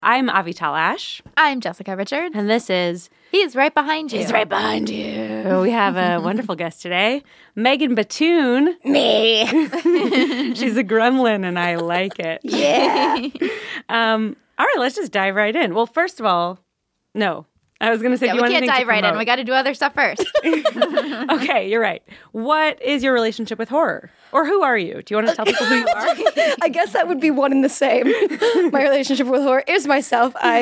I'm Avital Ash. I'm Jessica Richards. And this is... He's right behind you. He's right behind you. We have a wonderful guest today, Megan Batoon. Me. She's a gremlin, and I like it. Yeah. All right, let's just dive right in. Well, first of all, no. I was going to say, do you want we anything can't to dive right in. promote? We got to do other stuff first. Okay, you're right. What is your relationship with horror? Or who are you? Do you want to tell people who you are? I guess that would be one and the same. My relationship with horror is myself. Who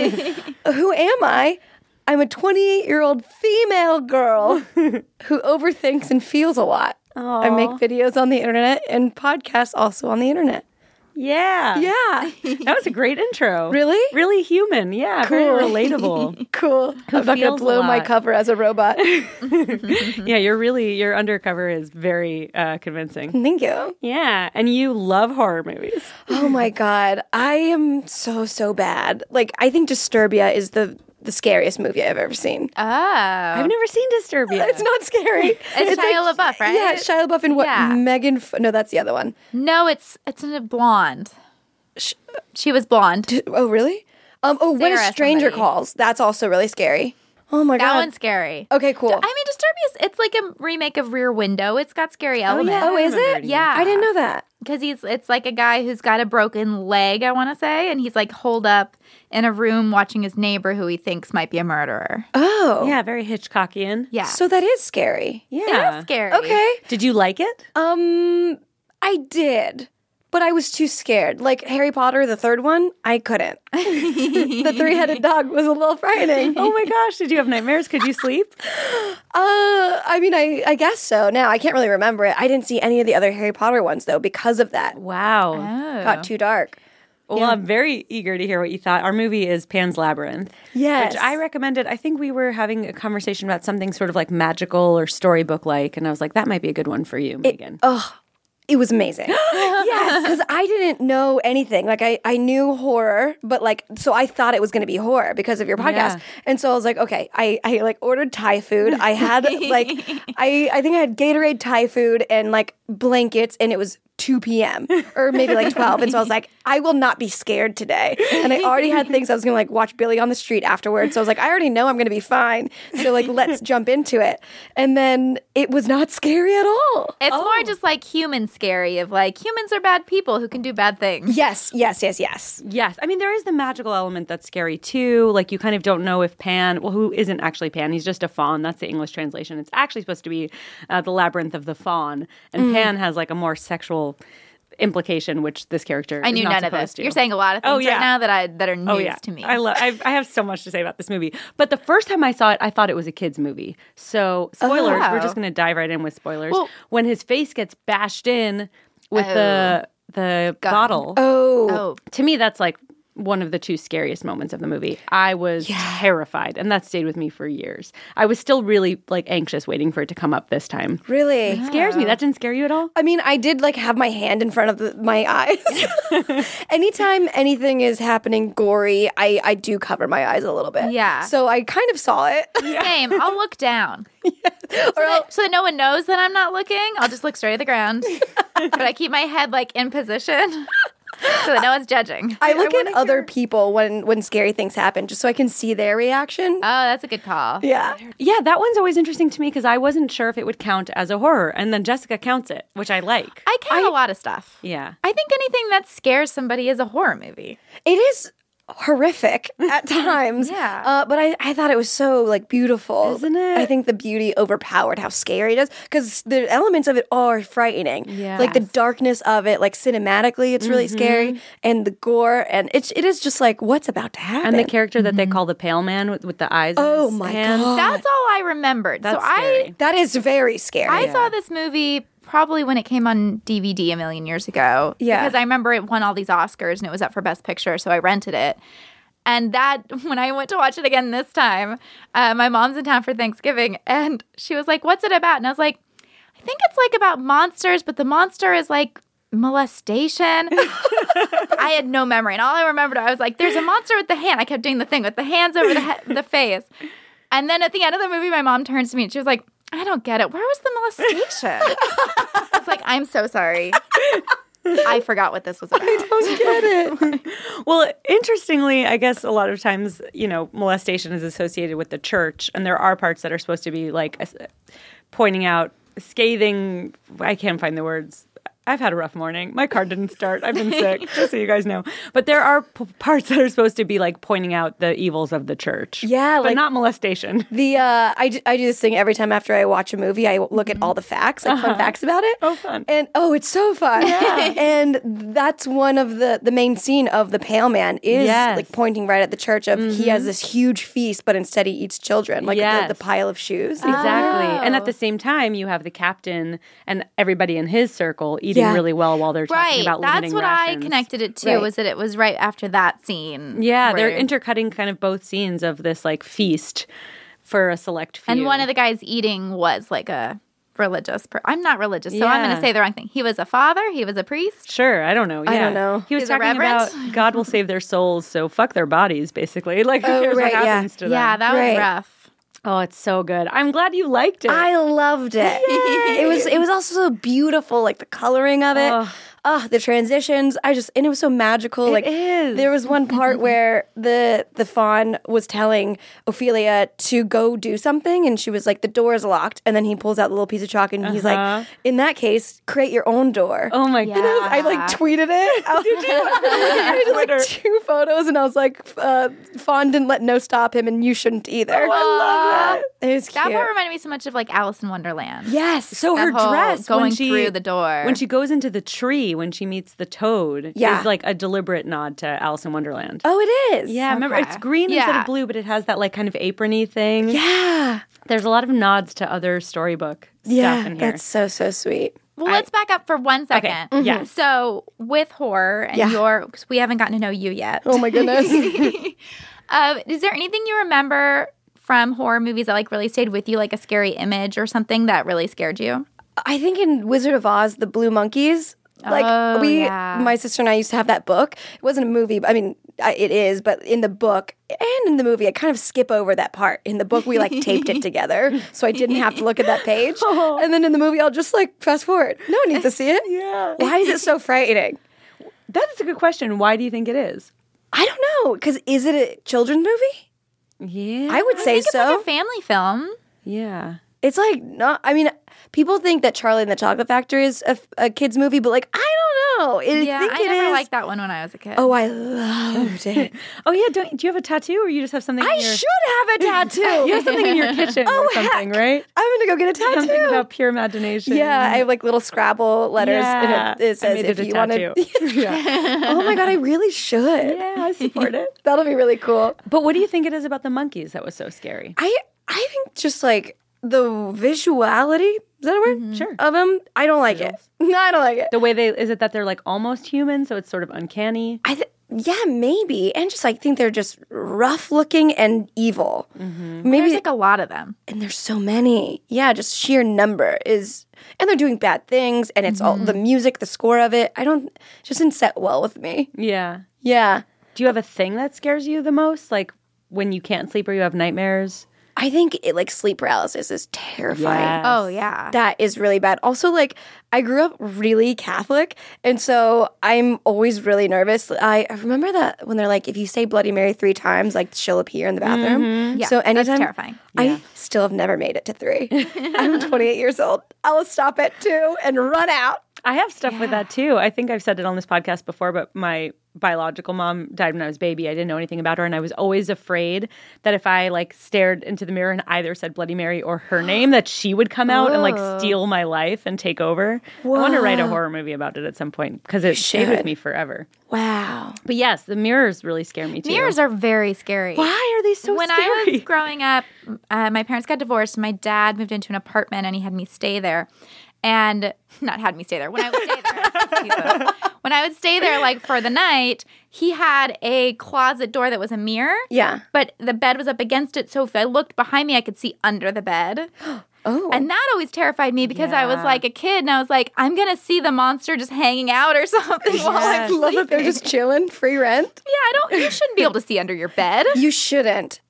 am I? I'm a 28-year-old female girl who overthinks and feels a lot. Aww. I make videos on the internet and podcasts also on the internet. Yeah. Yeah. That was a great intro. Really? Really human. Yeah, Cool. very relatable. Cool. I'm not going feels to a blow my lot. cover as a robot. Yeah, your undercover is very convincing. Thank you. Yeah, and you love horror movies. Oh my God. I am so bad. Like, I think Disturbia is the scariest movie I've ever seen. I've never seen Disturbia. It's not scary. It's Shia LaBeouf, right? Yeah, Shia LaBeouf and what? Yeah. No, that's the other one. No, it's a blonde. She was blonde. Oh, really? When a Sarah Stranger somebody. Calls. That's also really scary. Oh my That God. one's scary. Okay, cool. I mean, Disturbia, it's like a remake of Rear Window. It's got scary elements. Oh, is it? Yeah. I didn't know that. Because it's like a guy who's got a broken leg, I want to say, and he's like holed up in a room watching his neighbor who he thinks might be a murderer. Oh. Yeah, very Hitchcockian. Yeah. So that is scary. Yeah. It is scary. Okay. Did you like it? I did. But I was too scared. Like Harry Potter, the third one, I couldn't. The three-headed dog was a little frightening. Oh my gosh, did you have nightmares? Could you sleep? I mean, I guess so. Now, I can't really remember it. I didn't see any of the other Harry Potter ones, though, because of that. Wow. Got too dark. Well, I'm very eager to hear what you thought. Our movie is Pan's Labyrinth. Yes. Which I recommended. I think we were having a conversation about something sort of like magical or storybook-like, and I was like, that might be a good one for you, Megan. It was amazing. Yes, because I didn't know anything. Like, I knew horror, but like, so I thought it was going to be horror because of your podcast. Yeah. And so I was like, okay, I like ordered Thai food. I had like, I think I had Gatorade Thai food and like blankets, and it was 2 p.m. or maybe like 12. And so I was like, I will not be scared today. And I already had things I was going to like watch Billy on the Street afterwards. So I was like, I already know I'm going to be fine. So like, let's jump into it. And then it was not scary at all. It's more just like human scary of like humans are bad people who can do bad things. Yes. Yes. I mean, there is the magical element that's scary, too. Like, you kind of don't know if Pan... Well, who isn't actually Pan? He's just a faun. That's the English translation. It's actually supposed to be the Labyrinth of the Faun. And Pan has, like, a more sexual implication, which this character I is knew not none of supposed this. to. You're saying a lot of things right now that are news to me. I have so much to say about this movie. But the first time I saw it, I thought it was a kid's movie. So, spoilers. Oh. We're just going to dive right in with spoilers. Well- when his face gets bashed in with the bottle. Oh. To me, that's like one of the two scariest moments of the movie. I was terrified, and that stayed with me for years. I was still really like anxious waiting for it to come up this time. Really? It scares me. That didn't scare you at all? I mean, I did like have my hand in front of my eyes. Anytime anything is happening gory, I do cover my eyes a little bit. Yeah. So I kind of saw it. Same. I'll look down. So that no one knows that I'm not looking. I'll just look straight at the ground. But I keep my head like in position so that no one's judging. I look at other people when scary things happen just so I can see their reaction. Oh, that's a good call. Yeah. Yeah, that one's always interesting to me because I wasn't sure if it would count as a horror, and then Jessica counts it, which I like. I count a lot of stuff. Yeah. I think anything that scares somebody is a horror movie. It is horrific at times. Yeah. But I thought it was so like beautiful. Isn't it? I think the beauty overpowered how scary it is because the elements of it are frightening. Yes. Like the darkness of it, like cinematically, it's really scary, and the gore, and it is just like what's about to happen. And the character that they call the Pale Man with the eyes. Oh in his my hands. God. That's all I remembered. That's so scary. That is very scary. I saw this movie probably when it came on DVD a million years ago. Yeah. Because I remember it won all these Oscars and it was up for Best Picture, so I rented it. And that, when I went to watch it again this time, my mom's in town for Thanksgiving, and she was like, "What's it about?" And I was like, "I think it's like about monsters, but the monster is like molestation." I had no memory, and all I remembered, I was like, "There's a monster with the hand." I kept doing the thing with the hands over the face. And then at the end of the movie, my mom turns to me and she was like, "I don't get it. Where was the molestation?" I was like, "I'm so sorry." I forgot what this was about. I don't get it. Well, interestingly, I guess a lot of times, molestation is associated with the church, and there are parts that are supposed to be like pointing out scathing. I can't find the words. I've had a rough morning. My car didn't start. I've been sick, just so you guys know. But there are parts that are supposed to be like pointing out the evils of the church. Yeah, but not molestation. I do this thing every time after I watch a movie. I look at all the facts, like fun facts about it. Oh, fun. And it's so fun. Yeah. And that's one of the main scene of The Pale Man is like pointing right at the church of he has this huge feast, but instead he eats children, like the pile of shoes. Exactly. And at the same time, you have the captain and everybody in his circle eating really well while they're talking about limiting That's what rations. I connected it to, was that it was right after that scene. Yeah, they're intercutting kind of both scenes of this like feast for a select few. And one of the guys eating was like a religious I'm not religious, so I'm going to say the wrong thing. He was a father? He was a priest? Sure, I don't know. Yeah. I don't know. He was talking about God will save their souls, so fuck their bodies, basically. Like, who cares what happens to them? Yeah, that was rough. Oh, it's so good. I'm glad you liked it. I loved it. It was also so beautiful, like the coloring of it. The transitions. And it was so magical. It is. There was one part where the faun was telling Ophelia to go do something, and she was like, the door is locked. And then he pulls out the little piece of chalk, and he's like, in that case, create your own door. Oh my God. I like tweeted it. Did you? I did like 2 photos, and I was like, faun didn't let no stop him, and you shouldn't either. Oh, I love that. It was cute. That part reminded me so much of like Alice in Wonderland. Yes. So her That whole dress going when she, through the door. when she goes into the tree, when she meets the toad, is like a deliberate nod to Alice in Wonderland. Oh, it is. Yeah, remember it's green instead of blue, but it has that like kind of aprony thing. Yeah. There's a lot of nods to other storybook stuff in here. That's so sweet. Well, let's back up for 1 second. Okay. Yeah. So with horror and because we haven't gotten to know you yet. Oh my goodness. Is there anything you remember from horror movies that like really stayed with you, like a scary image or something that really scared you? I think in Wizard of Oz, the Blue Monkeys, like my sister and I used to have that book. It wasn't a movie, but I mean, it is, but in the book and in the movie, I kind of skip over that part. In the book, we like taped it together, so I didn't have to look at that page. And then in the movie, I'll just like fast forward. No one needs to see it. Yeah. Why is it so frightening? That is a good question. Why do you think it is? I don't know, because is it a children's movie? Yeah. I would say It's so. like a family film. Yeah. It's like not. I mean, people think that Charlie and the Chocolate Factory is a kids movie, but like I don't know. I think I never is. liked that one when I was a kid. Oh, I loved it. Oh yeah. Do you have a tattoo, or you just have something? I in your, should have a tattoo. You have something in your kitchen or something, right? I'm gonna go get a tattoo. Something about pure imagination. Yeah, I have like little Scrabble letters, Yeah. and it says I made if it a you want to. tattoo. Yeah. Oh my god, I really should. Yeah, I support it. That'll be really cool. But what do you think it is about the monkeys that was so scary? I think just like the visuality. Is that a word? Sure. Of them, I don't like it. No, I don't like it. The way is it that they're like almost human, so it's sort of uncanny? Yeah, maybe. And just I think they're just rough looking and evil. Maybe There's like a lot of them. and there's so many. Yeah, just sheer number is and they're doing bad things and it's all the music, the score of it. Just didn't set well with me. Yeah. Yeah. Do you have a thing that scares you the most? Like when you can't sleep or you have nightmares? I think sleep paralysis is terrifying. Yes. Oh, yeah. That is really bad. Also, like, I grew up really Catholic, and so I'm always really nervous. I remember that when they're like, if you say Bloody Mary 3 times, like, she'll appear in the bathroom. Yeah, so that's anytime, terrifying. I still have never made it to 3. I'm 28 years old. I will stop at 2 and run out. I have stuff with that too. I think I've said it on this podcast before, but my biological mom died when I was a baby. I didn't know anything about her, and I was always afraid that if I like stared into the mirror and either said Bloody Mary or her name, that she would come out and like steal my life and take over. I want to write a horror movie about it at some point because it stayed with me forever. Wow. But yes, the mirrors really scare me too. Mirrors are very scary. Why are they so When scary? I was growing up, my parents got divorced. My dad moved into an apartment, and he had me stay there. And not had me stay there. When I would stay there, Jesus. When I would stay there, like for the night, he had a closet door that was a mirror. Yeah. But the bed was up against it, so if I looked behind me, I could see under the bed. Oh. And that always terrified me because I was like a kid, and I was like, I'm gonna see the monster just hanging out or something while I I'm love that they're sleeping. just chilling, free rent. Yeah, you shouldn't be able to see under your bed. You shouldn't.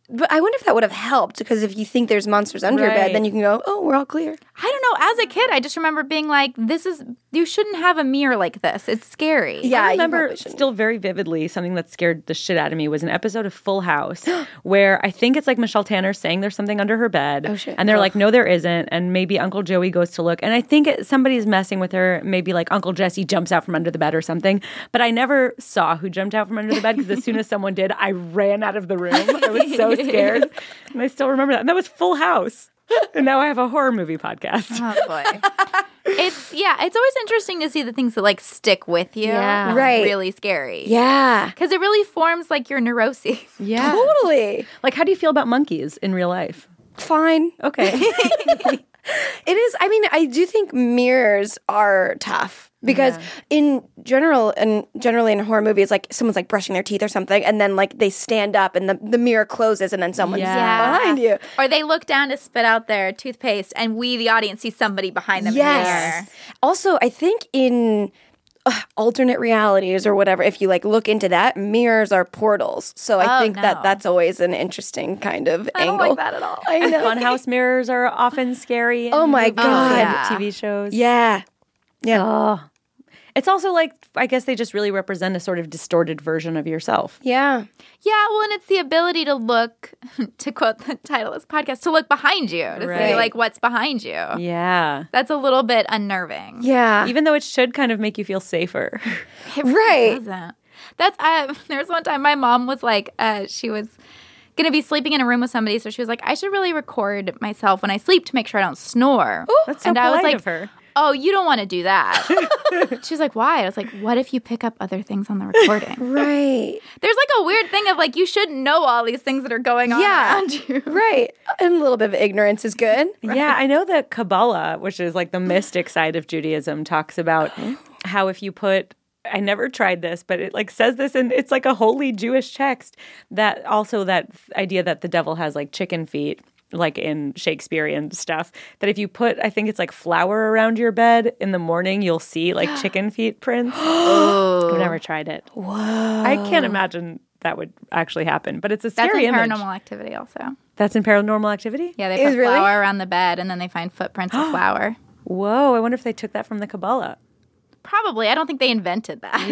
But I wonder if that would have helped, because if you think there's monsters under your bed, Right. then you can go, oh, we're all clear. I don't know. As a kid, I just remember being like, you shouldn't have a mirror like this. It's scary. Yeah, I you remember probably shouldn't. still very vividly something that scared the shit out of me was an episode of Full House where I think it's like Michelle Tanner saying there's something under her bed. Oh, shit. And they're like, no, there isn't. And maybe Uncle Joey goes to look. And I think somebody's messing with her. Maybe like Uncle Jesse jumps out from under the bed or something. But I never saw who jumped out from under the bed because as soon as someone did, I ran out of the room. I was so scared. And I still remember that. And that was Full House. And now I have a horror movie podcast. Oh boy. It's always interesting to see the things that like stick with you. Yeah. Right. Really scary. Yeah. Because it really forms like your neuroses. Yeah. Totally. Like, how do you feel about monkeys in real life? Fine. Okay. It is. I mean, I do think mirrors are tough because generally in horror movies, like someone's like brushing their teeth or something, and then like they stand up and the mirror closes, and then someone's Yeah. behind you. Or they look down to spit out their toothpaste, and we, the audience, see somebody behind them in the mirror. Yes. Also, I think in alternate realities or whatever, if you like look into that, mirrors are portals. So I think no. that's always an interesting kind of I don't angle. like that at all. I know. Funhouse mirrors are often scary. In Oh my movies God. and Yeah. TV shows. Yeah. Yeah. Oh. It's also like, I guess they just really represent a sort of distorted version of yourself. Yeah. Yeah, well, and it's the ability to look, to quote the title of this podcast, to look behind you, to see Right. like what's behind you. Yeah. That's a little bit unnerving. Yeah. Even though it should kind of make you feel safer. It really Right. doesn't. That's there was one time my mom was like, she was gonna be sleeping in a room with somebody, so she was like, I should really record myself when I sleep to make sure I don't snore. That's so and I was polite like, of her. oh, you don't want to do that. She was like, why? I was like, what if you pick up other things on the recording? Right. There's like a weird thing of like, you shouldn't know all these things that are going on Yeah. around you. Right. And a little bit of ignorance is good. Yeah, I know that Kabbalah, which is like the mystic side of Judaism, talks about how if you put, I never tried this, but it like says this, and it's like a holy Jewish text that also that idea that the devil has like chicken feet, like in Shakespearean stuff, that if you put, I think it's like flour around your bed in the morning, you'll see like chicken feet prints. I've never tried it. Whoa. I can't imagine that would actually happen, but it's a That's scary in image. Paranormal Activity also. That's in Paranormal Activity? Yeah, they Is put really? flour around the bed and then they find footprints of flour. Whoa, I wonder if they took that from the Kabbalah. Probably. I don't think they invented that.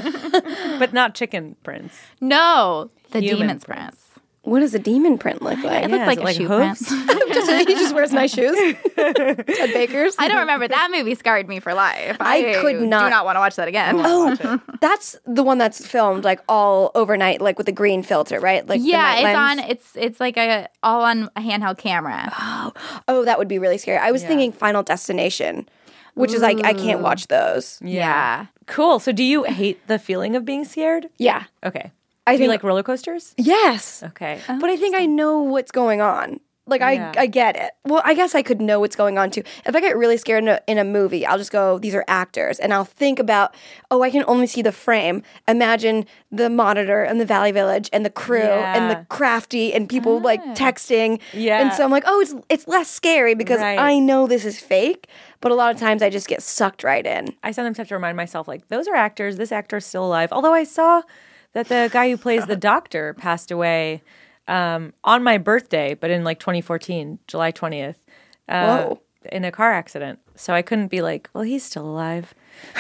Yeah. But not chicken prints. No, the Human demon's prints. prints. What does a demon print look like? It looked is like it a like shoe hooves? print. He just wears nice shoes. Ted Baker's. I don't remember. That movie scarred me for life. I could not- do not want to watch that again. Oh, that's the one that's filmed like all overnight, like with a green filter, right? Like the Yeah, night it's lens. on. It's like all on a handheld camera. Oh, that would be really scary. I was thinking Final Destination, which is like I can't watch those. Yeah. Cool. So do you hate the feeling of being scared? Yeah. Okay. I Do you think like roller coasters? yes, Okay. but I think I know what's going on. Like Yeah. I get it. Well, I guess I could know what's going on too. If I get really scared in a movie, I'll just go, these are actors, and I'll think about, oh, I can only see the frame. Imagine the monitor and the Valley Village and the crew and the Yeah. crafty and people like texting. Yeah. And so I'm like, oh, it's less scary because Right. I know this is fake. But a lot of times I just get sucked right in. I sometimes have to remind myself, like, those are actors. This actor's still alive. Although I saw that the guy who plays the doctor passed away on my birthday, but in like 2014, July 20th, Whoa. in a car accident. So I couldn't be like, well, he's still alive.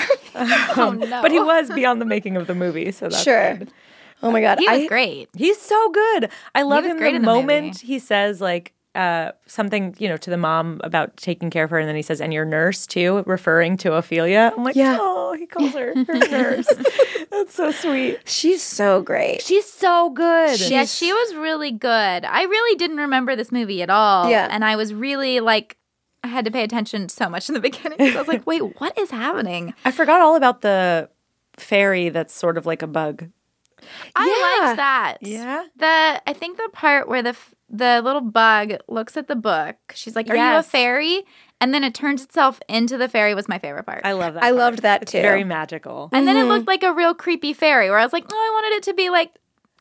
Oh no. But he was beyond the making of the movie, so that's Sure. good. Oh my God. He was great. He's so good. I love was him great the in the moment movie. he says like something, to the mom about taking care of her, and then he says, and your nurse too, referring to Ophelia. I'm like, Yeah. oh, he calls her nurse. That's so sweet. She's so great. She's so good. Yeah, she was really good. I really didn't remember this movie at all. Yeah. And I was really like, I had to pay attention so much in the beginning because I was like, wait, what is happening? I forgot all about the fairy that's sort of like a bug. I Yeah. liked that. Yeah? I think the part where the little bug looks at the book, she's like, are you a Yes. fairy? And then it turns itself into the fairy was my favorite part. I love that. I part. loved that It's too. very magical. And then it looked like a real creepy fairy where I was like, oh, I wanted it to be like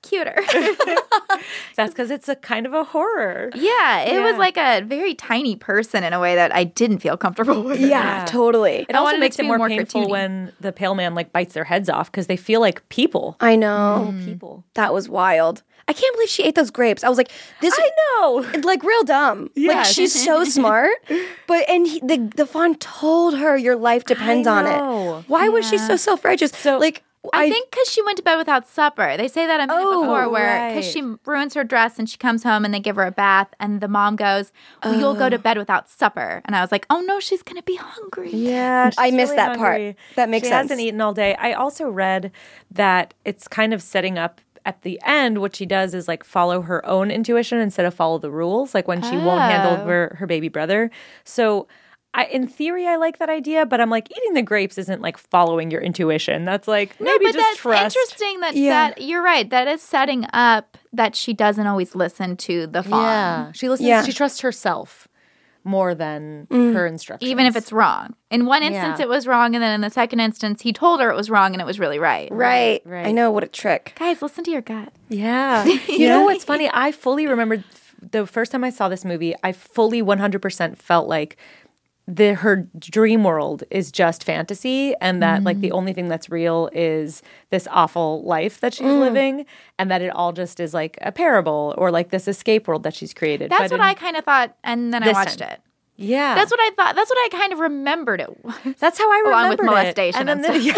cuter. That's because it's a kind of a horror. Yeah, it was Yeah. like a very tiny person in a way that I didn't feel comfortable with. Yeah, totally. It I also wanted it makes to it be more more painful cartoony. when the pale man like bites their heads off because they feel like people. I know. People. That was wild. I can't believe she ate those grapes. I was like, this I know. like real dumb. Like Yes. she's so smart. But the fawn told her your life depends on know. it. Why was she so self-righteous? So like I think because she went to bed without supper. They say that a minute Oh, before, where because right. she ruins her dress and she comes home and they give her a bath, and the mom goes, well, "You'll go to bed without supper." And I was like, "Oh no, she's gonna be hungry." Yeah, I she's missed really that part. hungry. That makes she sense. hasn't eaten all day. I also read that it's kind of setting up at the end. What she does is like follow her own intuition instead of follow the rules. Like when she won't hand Oh. over her baby brother. So. In theory, I like that idea, but I'm like, eating the grapes isn't like following your intuition. That's like, No, maybe but just that's trust. interesting that, Yeah. that you're right. That is setting up that she doesn't always listen to the fawn. Yeah. She listens, Yeah. she trusts herself more than her instructions. Even if it's wrong. In one instance, Yeah. it was wrong. And then in the second instance, he told her it was wrong and it was really right. right. Right. I know, what a trick. Guys, listen to your gut. Yeah. You know what's funny? I fully remembered the first time I saw this movie, I fully 100% felt like her dream world is just fantasy and that like the only thing that's real is this awful life that she's living and that it all just is like a parable or like this escape world that she's created. That's But what I kind of thought. And then I This watched time. it. Yeah. That's what I thought. That's what I kind of remembered it was. That's how I Along remembered with molestation it. and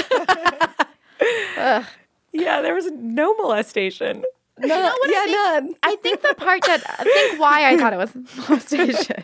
Yeah, there was no molestation. No, yeah, none. I think the part that I think why I thought it was molestation.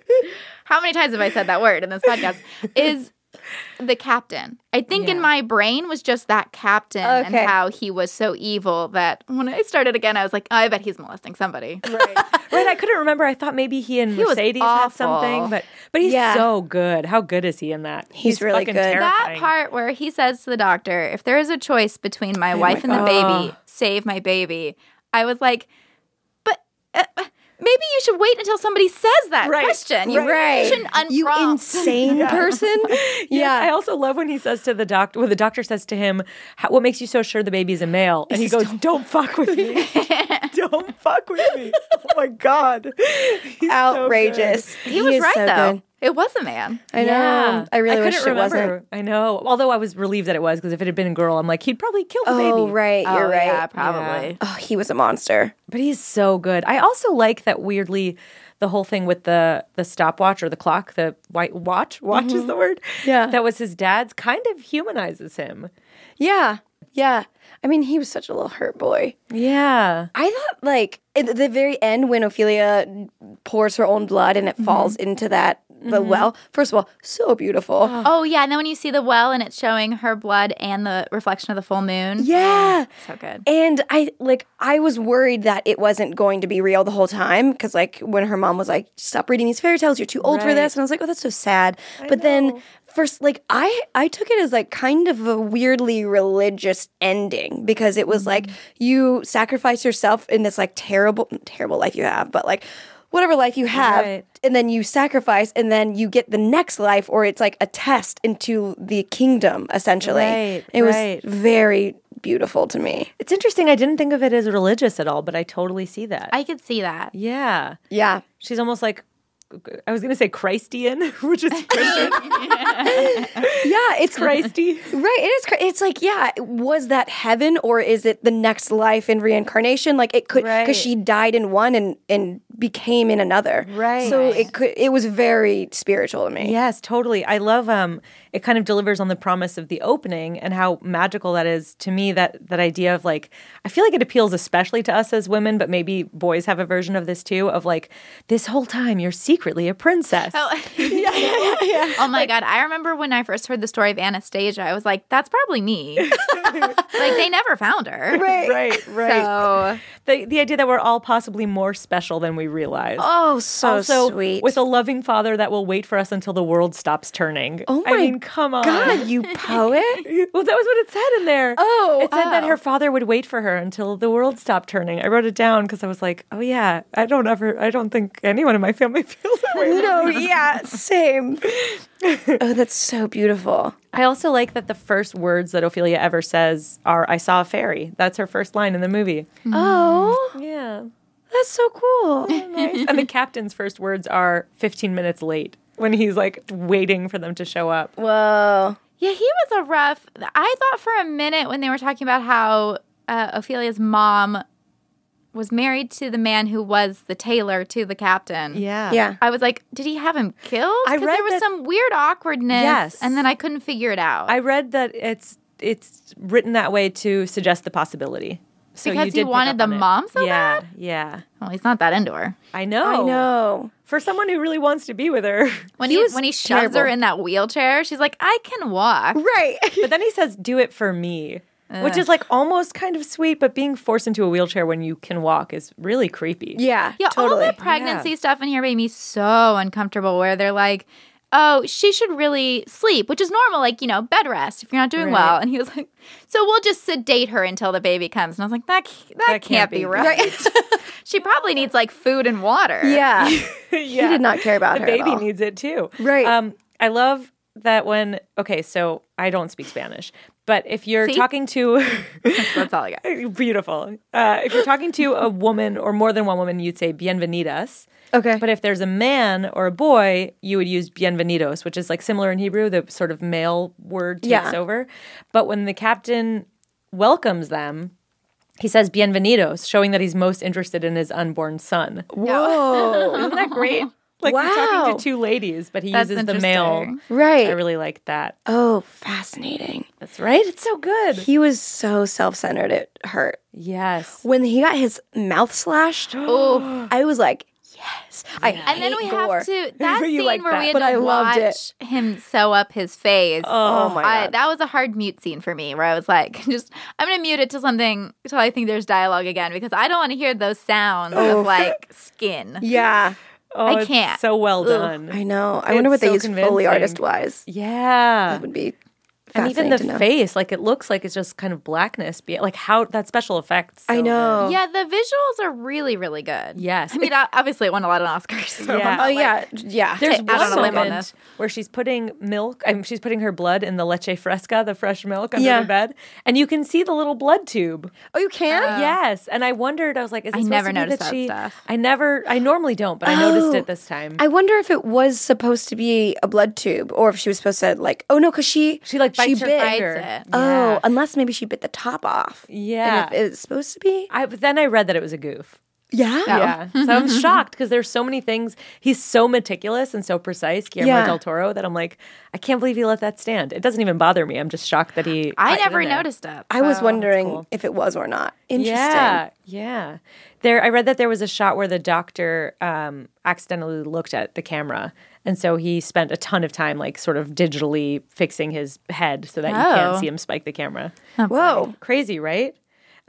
How many times have I said that word in this podcast? Is the captain. I think in Yeah. my brain was just that captain and Okay. how he was so evil that when I started again, I was like, oh, I bet he's molesting somebody. Right. Right. I couldn't remember. I thought maybe he and He was Mercedes had awful. something, but he's Yeah. so good. How good is he in that? He's really fucking good. That terrifying. part where he says to the doctor, if there is a choice between my wife and the baby, save my baby. I was like, but maybe you should wait until somebody says that Right. question. You Right. shouldn't unprompt. You insane person. Yeah. I also love when he says to the doctor, when the doctor says to him, what makes you so sure the baby's a male? And he goes, don't fuck with me. Don't fuck with me. Oh my God. He's so Outrageous. He was is right, so though. good. It was a man. I know. I really wish couldn't it wasn't. remember. I know. Although I was relieved that it was because if it had been a girl, I'm like, he'd probably kill the baby. Oh, right. You're right. Yeah, probably. Oh, he was a monster. But he's so good. I also like that weirdly the whole thing with the stopwatch or the clock, the white watch is the word. Yeah. That was his dad's, kind of humanizes him. Yeah. Yeah. I mean, he was such a little hurt boy. Yeah. I thought, like, at the very end when Ophelia pours her own blood and it falls into the well, first of all, so beautiful. Oh, yeah. And then when you see the well and it's showing her blood and the reflection of the full moon. Yeah. So good. And I was worried that it wasn't going to be real the whole time because, like, when her mom was like, "Stop reading these fairy tales, you're too old for Right. this," and I was like, "Oh, that's so sad." But then, first, like, I took it as like kind of a weirdly religious ending because it was like you sacrifice yourself in this like terrible life you have, but like whatever life you have, Right. and then you sacrifice, and then you get the next life, or it's like a test into the kingdom, essentially. Right, It was right. very beautiful to me. It's interesting. I didn't think of it as religious at all, but I totally see that. I could see that. Yeah. Yeah. She's almost like, I was going to say Christian, which is Christian. Yeah, it's Christy. right. It is. It's like, yeah, was that heaven or is it the next life in reincarnation? Like it could, because Right. she died in one and became in another. Right. So it could. It was very spiritual to me. Yes, totally. I love it kind of delivers on the promise of the opening and how magical that is to me, that idea of like, I feel like it appeals especially to us as women, but maybe boys have a version of this too, of like, this whole time you're secretly a princess. Oh, Yeah. oh my God. I remember when I first heard the story of Anastasia, I was like, that's probably me. Like, they never found her. Right. Right. So, The idea that we're all possibly more special than we realize. Oh, so also, sweet. with a loving father that will wait for us until the world stops turning. Oh I my mean, come on. God, you poet. Well, that was what it said in there. Oh. It said that her father would wait for her until the world stopped turning. I wrote it down because I was like, oh yeah, I don't think anyone in my family feels that way. No, yeah, same. Oh, that's so beautiful. I also like that the first words that Ophelia ever says are, I saw a fairy. That's her first line in the movie. Oh, Yeah. that's so cool. Nice. And the captain's first words are 15 minutes late when he's like waiting for them to show up. Whoa. Yeah, he was a rough. I thought for a minute when they were talking about how Ophelia's mom was married to the man who was the tailor to the captain. Yeah. Yeah. I was like, did he have him killed? I 'Cause read there was that- some weird awkwardness. Yes. And then I couldn't figure it out. I read that it's written that way to suggest the possibility. So Because you he did pick wanted up the on it. mom so yeah, bad? Yeah. Well, he's not that into her. I know. I know. For someone who really wants to be with her. When He he was shoves her terrible. in that wheelchair, she's like, I can walk. Right. But then he says, do it for me. Which is like almost kind of sweet, but being forced into a wheelchair when you can walk is really creepy. Yeah, Yeah, totally. all the pregnancy stuff in here made me so uncomfortable where they're like, oh, she should really sleep, which is normal, like, you know, bed rest if you're not doing Right. well. And he was like, so we'll just sedate her until the baby comes. And I was like, that can't be right. She probably needs like food and water. Yeah. Yeah. He did not care about The her at baby all. needs it too. Right. I love that when, okay, so I don't speak Spanish, but if you're See? talking to, That's all I got. beautiful. If you're talking to a woman or more than one woman, you'd say bienvenidas. Okay. But if there's a man or a boy, you would use bienvenidos, which is like similar in Hebrew. The sort of male word takes Yeah. over. But when the captain welcomes them, he says bienvenidos, showing that he's most interested in his unborn son. Whoa. Isn't that great? Like you're talking Wow. to two ladies, but he That's uses the male. interesting. Right. I really like that. Oh, fascinating. That's right. It's so good. He was so self-centered it hurt. Yes. When he got his mouth slashed, I was like, yes. I And then hate we gore. have to, that You scene like where that. we had But I to loved watch him sew up his face. Oh my God. That was a hard mute scene for me where I was like, I'm going to mute it to something until I think there's dialogue again because I don't want to hear those sounds of like skin. Yeah, Oh, I it's can't. so well Ugh. done. I know. I wonder what It's they so use Foley convincing. artist-wise. Yeah. That would be And even fascinating the to know. face, like it looks like it's just kind of blackness. Like how that special effects. I know. Yeah, the visuals are really, really good. Yes. I mean, obviously it won a lot of Oscars. So Yeah. I'm not Oh, like- yeah. There's out on one a limb on moment this. where she's putting milk. She's putting her blood in the leche fresca, the fresh milk under Yeah. the bed, and you can see the little blood tube. Oh, you can? Yes, and I wondered. I was like, "Is it I supposed never to be noticed that that she?" stuff. I normally don't, but I noticed Oh. it this time. I wonder if it was supposed to be a blood tube or if she was supposed to like, oh no, because she She bites her bit. finger. Bites it. Oh, Yeah. unless maybe she bit the top off. Yeah. And if it's supposed to be. But then I read that it was a goof. Yeah. Yeah. So I'm shocked because there's so many things. He's so meticulous and so precise, Guillermo Yeah. del Toro, that I'm like, I can't believe he let that stand. It doesn't even bother me. I'm just shocked that he. I put it never in there. noticed it. I was wondering cool. if it was or not. Interesting. Yeah, yeah. I read that there was a shot where the doctor accidentally looked at the camera, and so he spent a ton of time, like, sort of digitally fixing his head so that you can't Oh. see him spike the camera. Whoa. Crazy, right?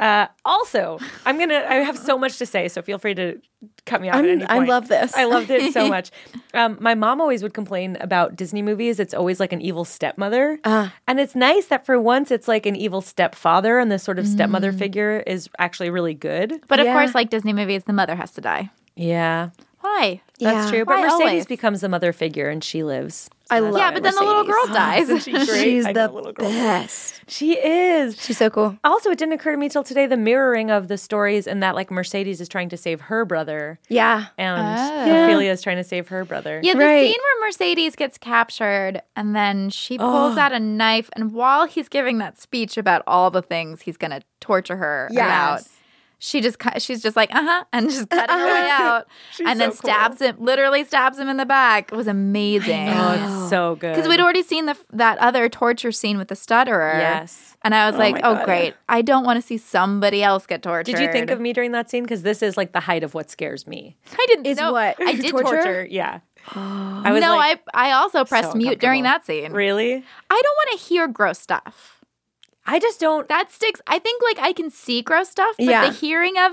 Also, I have so much to say, so feel free to cut me off at any point. I love this. I loved it so much. My mom always would complain about Disney movies. It's always like an evil stepmother. And it's nice that for once it's like an evil stepfather, and this sort of stepmother figure is actually really good. But of Yeah. course, like Disney movies, the mother has to die. Yeah, Why? that's Yeah. true. But Why Mercedes always? becomes the mother figure, and she lives. I love Yeah, but then the little girl dies. She's I know, the little girl. best. She is. She's so cool. Also, it didn't occur to me till today the mirroring of the stories and that like Mercedes is trying to save her brother Yeah. and Oh. Ophelia is trying to save her brother. Yeah, the Right. scene where Mercedes gets captured and then she pulls out a knife, and while he's giving that speech about all the things he's going to torture her about, she's just like, and just cutting her way out, and then literally stabs him in the back. It was amazing. Oh, it's so good. Because we'd already seen that other torture scene with the stutterer. Yes. And I was like, my oh, God. I I don't want to see somebody else get tortured. Did you think of me during that scene? Because this is like the height of what scares me. I didn't Is know. what? I did Torture? Yeah. I was No, like, I also pressed so mute during uncomfortable. that scene. Really? I don't want to hear gross stuff. I just don't. That sticks. I think like I can see gross stuff, but Yeah. the hearing of it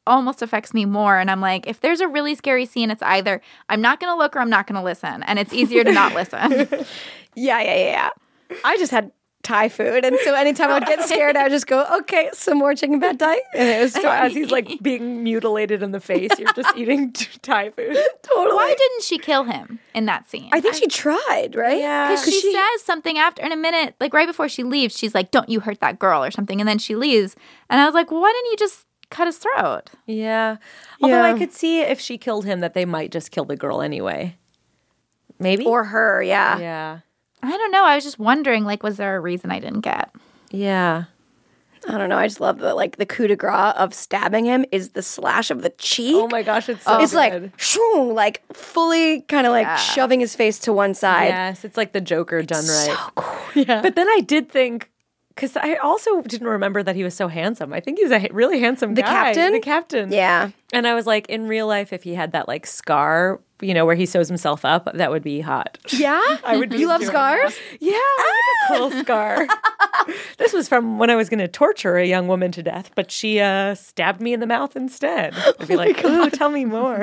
almost affects me more. And I'm like, if there's a really scary scene, it's either I'm not going to look or I'm not going to listen. And it's easier to not listen. Yeah. I just had Thai food, and so anytime I'd get scared, I would just go, okay, some more chicken pad Thai. And it was So as he's like being mutilated in the face, you're just eating Thai food. totally. Why didn't she kill him in that scene? I think she tried, right? Yeah. Because she says something after, in a minute, like right before she leaves, she's like, don't you hurt that girl or something. And then she leaves. And I was like, well, why didn't you just cut his throat? Yeah. Although I Yeah. could see if she killed him that they might just kill the girl anyway. Maybe? Or her, yeah. Yeah. I don't know. I was just wondering, like, was there a reason I didn't get? Yeah. I don't know. I just love the coup de grace of stabbing him is the slash of the cheek. Oh my gosh, it's so It's good. like, shoo, like fully kind of like shoving his face to one side. Yes, it's like the Joker done right. So cool. Yeah. But then I did think, because I also didn't remember that he was so handsome. I think he's a really handsome guy. captain? The captain. Yeah. And I was like, in real life, if he had that like scar, you know, where he sews himself up, that would be hot. Yeah? I would be You love doing scars? Yeah, I like a cool scar. This was from when I was going to torture a young woman to death, but she stabbed me in the mouth instead. I'd be like, ooh, tell me more.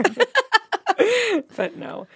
But no.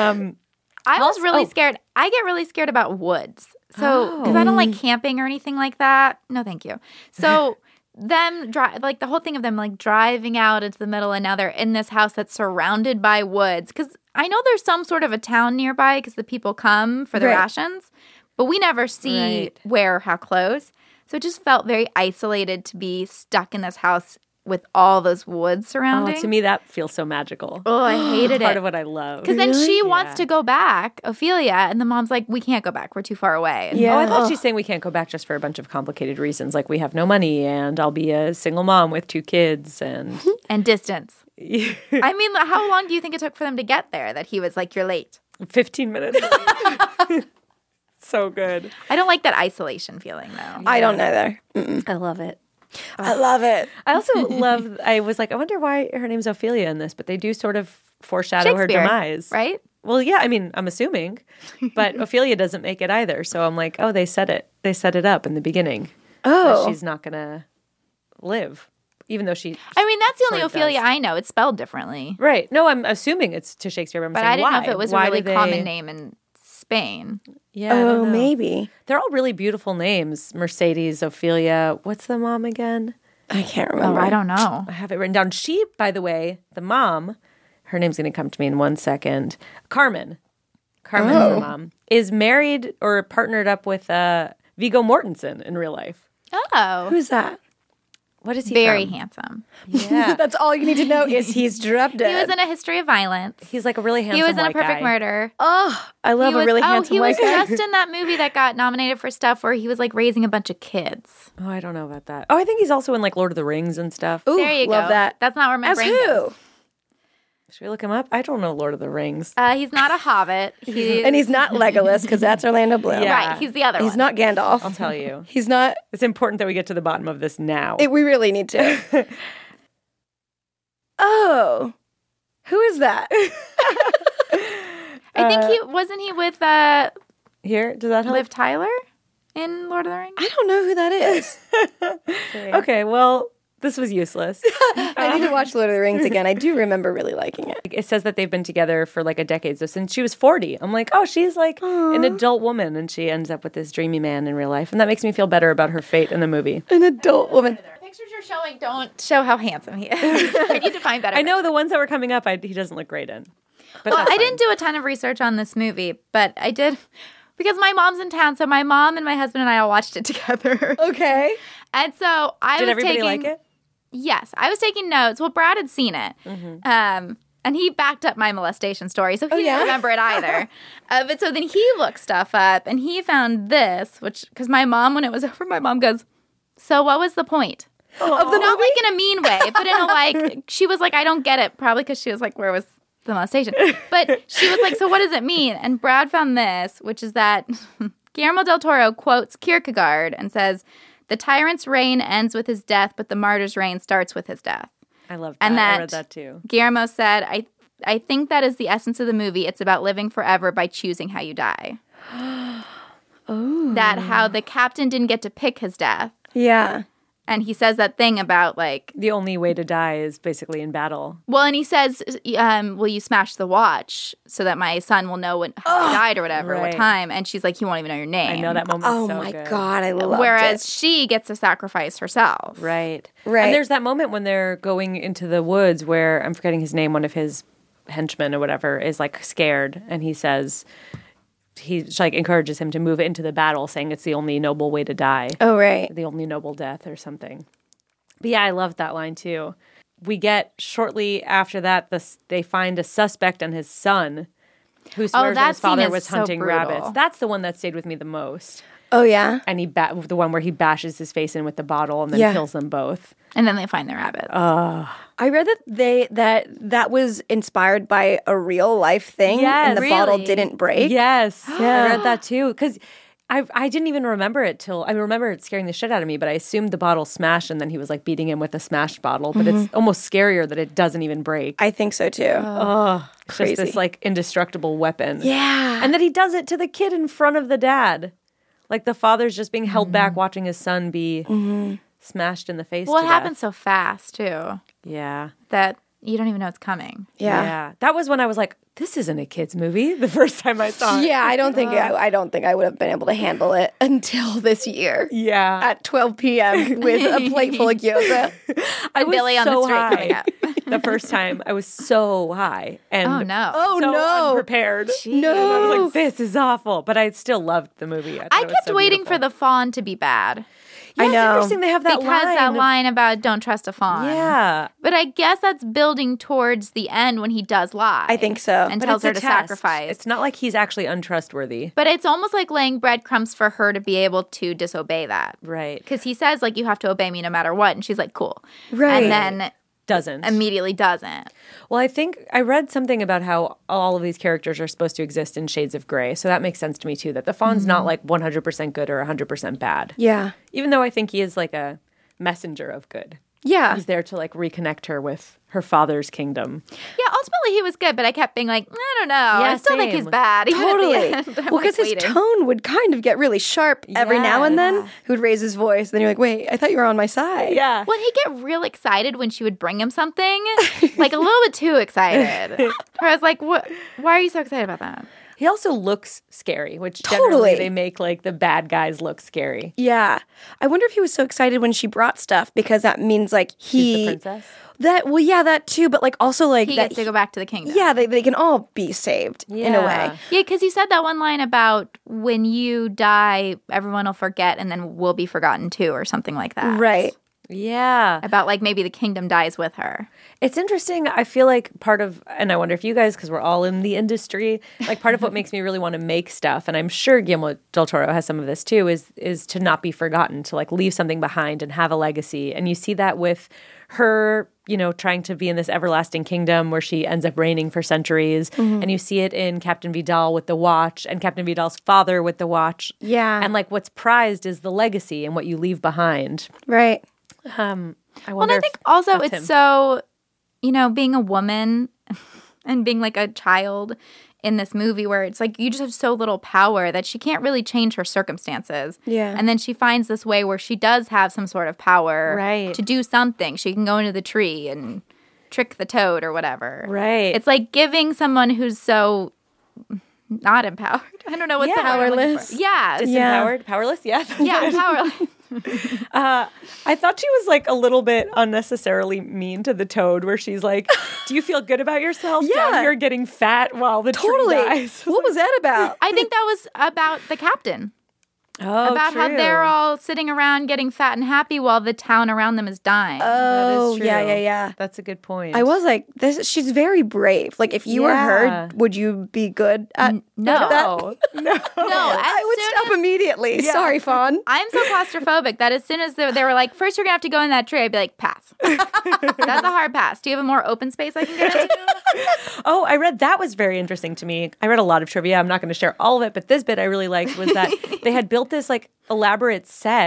I was really scared. I get really scared about woods. So, because I don't like camping or anything like that. No, thank you. So, like the whole thing of them like driving out into the middle and now they're in this house that's surrounded by woods. Because I know there's some sort of a town nearby because the people come for their Right. rations, but we never see Right. where or how close. So, it just felt very isolated to be stuck in this house with all those woods surrounding. To me, that feels so magical. Oh, I hated Part it. of what I love. Because then she wants Yeah. to go back, Ophelia, and the mom's like, we can't go back. We're too far away. And Yeah. Oh, I thought she's saying we can't go back just for a bunch of complicated reasons, like we have no money and I'll be a single mom with 2 kids and and distance. I mean, how long do you think it took for them to get there that he was like, you're late? 15 minutes. So good. I don't like that isolation feeling, though. I don't know there. I love it. I love it. I also love, I was like, I wonder why her name's Ophelia in this, but they do sort of foreshadow her Shakespeare, demise. right? Well, yeah, I mean, I'm assuming, but Ophelia doesn't make it either. So I'm like, oh, they set it up in the beginning. Oh. That she's not going to live, even though she. I mean, that's the only Sort of Ophelia does. I know. It's spelled differently. Right. No, I'm assuming it's to Shakespeare, but I'm But saying I didn't why? know if it was Why a really do they- common name in Spain. Yeah. I don't Oh, know. maybe. They're all really beautiful names. Mercedes, Ophelia. What's the mom again? I can't Oh, remember. I don't know. I have it written down. She, by the way, the mom, her name's going to come to me in 1 second. Carmen's the mom, is married or partnered up with Viggo Mortensen in real life. Oh, Who's that? What is he very from? handsome. Yeah. That's all you need to know is he's drop He dead. was in A History of Violence. He's like a really handsome He was in A white Perfect guy. Murder. Oh, I love He a really was, handsome he was white guy. just in that movie that got nominated for stuff where he was like raising a bunch of kids. Oh, I don't know about that. Oh, I think he's also in like Lord of the Rings and stuff. Ooh, There you love go. that. That's not where my As brain who? goes. Should we look him up? I don't know Lord of the Rings. He's not a hobbit. And he's not Legolas because that's Orlando Bloom. Yeah. right. He's the other He's one. not Gandalf. I'll tell you. He's not. It's important that we get to the bottom of this now. We really need to. Oh, who is that? I think he wasn't he with Here, does that help? Liv Tyler in Lord of the Rings. I don't know who that is. Okay, well, this was useless. I need to watch Lord of the Rings again. I do remember really liking it. It says that they've been together for like a decade. So since she was 40, I'm like, oh, she's like an adult woman, and she ends up with this dreamy man in real life, and that makes me feel better about her fate in the movie. An adult woman. Pictures you're showing don't show how handsome he is. I need to find better. I know the ones that were coming up, he doesn't look great in. But Well, that's I fine. didn't do a ton of research on this movie, but I did because my mom's in town. So my mom and my husband and I all watched it together. Okay. And so I Did was everybody taking, like it? Yes, I was taking notes. Well, Brad had seen it, and he backed up my molestation story, so he yeah? didn't remember it either. But so then he looked stuff up, and he found this, which because my mom, when it was over, my mom goes, "So what was the point?" Of the Not movie? like in a mean way, but in a like, she was like, "I don't get it," probably because she was like, "Where was the molestation?" But she was like, "So what does it mean?" And Brad found this, which is that Guillermo del Toro quotes Kierkegaard and says, "The tyrant's reign ends with his death, but the martyr's reign starts with his death." I love that. And I that read that too. Guillermo said, I think that is the essence of the movie. It's about living forever by choosing how you die. That how the captain didn't get to pick his death. Yeah. And he says that thing about like, The only way to die is basically in battle. well, and he says, will you smash the watch so that my son will know how he died or whatever, what Right. time? And she's like, he won't even know your name. I know that moment. Oh so my good. God, I love Whereas it. she gets to sacrifice herself. Right. Right. And there's that moment when they're going into the woods where I'm forgetting his name, one of his henchmen or whatever is like scared, and he says he like encourages him to move into the battle, saying it's the only noble way to die. Oh, right. The only noble death or something. But yeah, I love that line too. We get shortly after that, they find a suspect and his son who swears that that his father scene is was so hunting brutal. rabbits. That's the one that stayed with me the most. Oh, yeah. And the one where he bashes his face in with the bottle and then Yeah. kills them both. And then they find their rabbits. I read that was inspired by a real life thing, Yes. and the bottle Really? didn't break. Yes, I read that too because I didn't even remember it till I remember it scaring the shit out of me. But I assumed the bottle smashed, and then he was like beating him with a smashed bottle. But it's almost scarier that it doesn't even break. I think so too. It's crazy. just this like indestructible weapon. Yeah. and that he does it to the kid in front of the dad, like the father's just being held back watching his son be smashed in the face. Well, to it death. happens so fast too Yeah. that you don't even know it's coming. Yeah. That was when I was like, this isn't a kid's movie. The first time I saw it. Yeah, I don't think I would have been able to handle it until this year Yeah. at 12 p.m. with a plate full of gyoza. I was Billy on the so street high. coming up. The first time I was so high and Oh no. Oh so no! unprepared. No. And I was like, this is awful. But I still loved the movie. I kept waiting for the fawn to be bad. I It's know. interesting they have that Because line. that line about don't trust a fawn. Yeah. But I guess that's building towards the end when he does lie. I think so. And But tells it's a her to test. sacrifice. It's not like he's actually untrustworthy. But it's almost like laying breadcrumbs for her to be able to disobey that. Right. Because he says, like, you have to obey me no matter what. And she's like, cool. Right. And then Doesn't. immediately doesn't. Well, I think I read something about how all of these characters are supposed to exist in shades of gray. So that makes sense to me, too, that the fawn's not like 100% good or 100% bad. Yeah. Even though I think he is like a messenger of good. Yeah. He's there to like reconnect her with her father's kingdom. Yeah, ultimately he was good, but I kept being like, I don't know. I still think he's same. bad. even at the Totally. end. I'm, Well, like, because his waiting. tone would kind of get really sharp every now and then. Yes. He would raise his voice. Then you're like, wait, I thought you were on my side. Yeah. Well, he'd get real excited when she would bring him something, like a little bit too excited. Where I was like, "What? Why are you so excited about that?" He also looks scary, which Totally. generally they make like the bad guys look scary. Yeah. I wonder if he was so excited when she brought stuff because that means like She's the princess. That too, but like also like He that gets to go back to the kingdom. yeah, they can all be saved in a way. Yeah, because he said that one line about when you die, everyone will forget, and then we'll be forgotten too, or something like that. Right. Yeah. About like maybe the kingdom dies with her. It's interesting. I feel like part of, and I wonder if you guys, because we're all in the industry, like part of what makes me really want to make stuff, and I'm sure Guillermo del Toro has some of this too, is to not be forgotten, to like leave something behind and have a legacy. And you see that with her, trying to be in this everlasting kingdom where she ends up reigning for centuries. And you see it in Captain Vidal with the watch and Captain Vidal's father with the watch. Yeah. And like what's prized is the legacy and what you leave behind. Right. I Well, wonder and I think also that's it's him. so, being a woman and being like a child in this movie where it's like you just have so little power that she can't really change her circumstances. Yeah. And then she finds this way where she does have some sort of power Right. to do something. She can go into the tree and trick the toad or whatever. Right. It's like giving someone who's so not empowered. I don't know what's the word I'm looking Powerless. for. Yeah. Disempowered, powerless, yeah. Yeah, powerless. I thought she was like a little bit unnecessarily mean to the toad, where she's like, "Do you feel good about yourself? Yeah. Down here getting fat while the Totally. tree dies." What was that about? I think that was about the captain. Oh, About how true. they're all sitting around getting fat and happy while the town around them is dying. That is Oh, true. yeah. That's a good point. I was like, she's very brave. Like, if you were Yeah. her, would you be good at no. at that? no. no, I would stop immediately. Sorry, Fawn. I'm so claustrophobic that as soon as they were like, first you're going to have to go in that tree, I'd be like, pass. That's a hard pass. Do you have a more open space I can get into? Oh, I read that was very interesting to me. I read a lot of trivia. I'm not going to share all of it, but this bit I really liked was that they had built this like elaborate set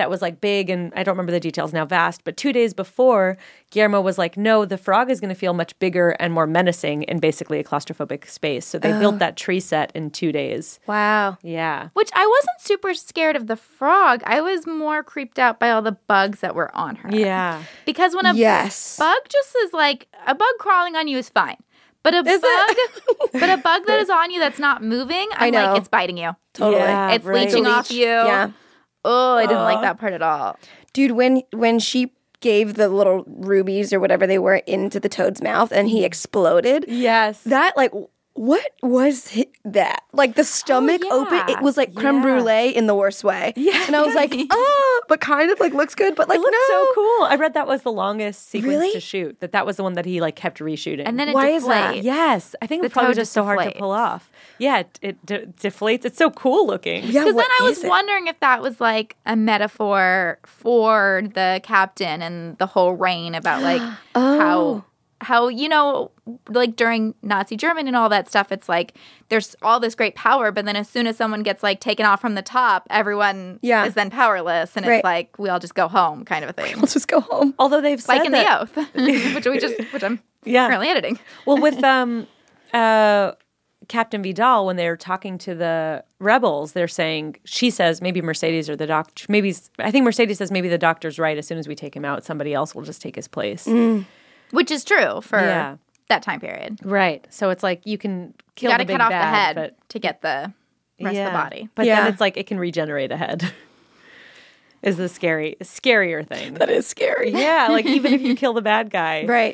that was like big, and I don't remember the details now, vast. But 2 days before, Guillermo was like, no, the frog is going to feel much bigger and more menacing in basically a claustrophobic space. So they built that tree set in 2 days. Wow. Yeah. Which I wasn't super scared of the frog. I was more creeped out by all the bugs that were on her. Yeah. Because when a Yes. bug just is like, a bug crawling on you is fine. But a bug that is on you that's not moving, I'm know. like, it's biting you. Totally. Yeah, It's right. leeching off you. Yeah. Oh, I didn't like that part at all. Dude, when she gave the little rubies or whatever they were into the toad's mouth and he exploded, Yes. that, like, what was that? Like, the stomach yeah. open, it was like creme brulee in the worst way. Yeah. And I was like, oh, but kind of, like, looks good, but, like, It looked no. so cool. I read that was the longest sequence Really? to shoot. That was the one that he like kept reshooting. And then it Why deflates. is that? yes, I think it The was probably toad just so hard to deflates. pull off. Yeah, it deflates. It's so cool looking. Yeah, Because what then I was is it? wondering if that was like a metaphor for the captain and the whole reign about like how you know, like during Nazi Germany and all that stuff, it's like there's all this great power, but then as soon as someone gets like taken off from the top, everyone Yeah. is then powerless, and Right. it's like we all just go home kind of a thing. Let's just go home. Although they've said Like in that, The Oath, which I'm Yeah. currently editing. well, with Captain Vidal, when they're talking to the rebels, they're saying, she says, maybe Mercedes or the doctor, I think Mercedes says maybe the doctor's right. As soon as we take him out, somebody else will just take his place. Which is true for Yeah. that time period. Right. So it's like you can You kill got the to big cut off bad, the head but to get the rest of the body. But Yeah. then it's like it can regenerate a head. Is the scarier thing. That is scary. Yeah, like even if you kill the bad guy. Right.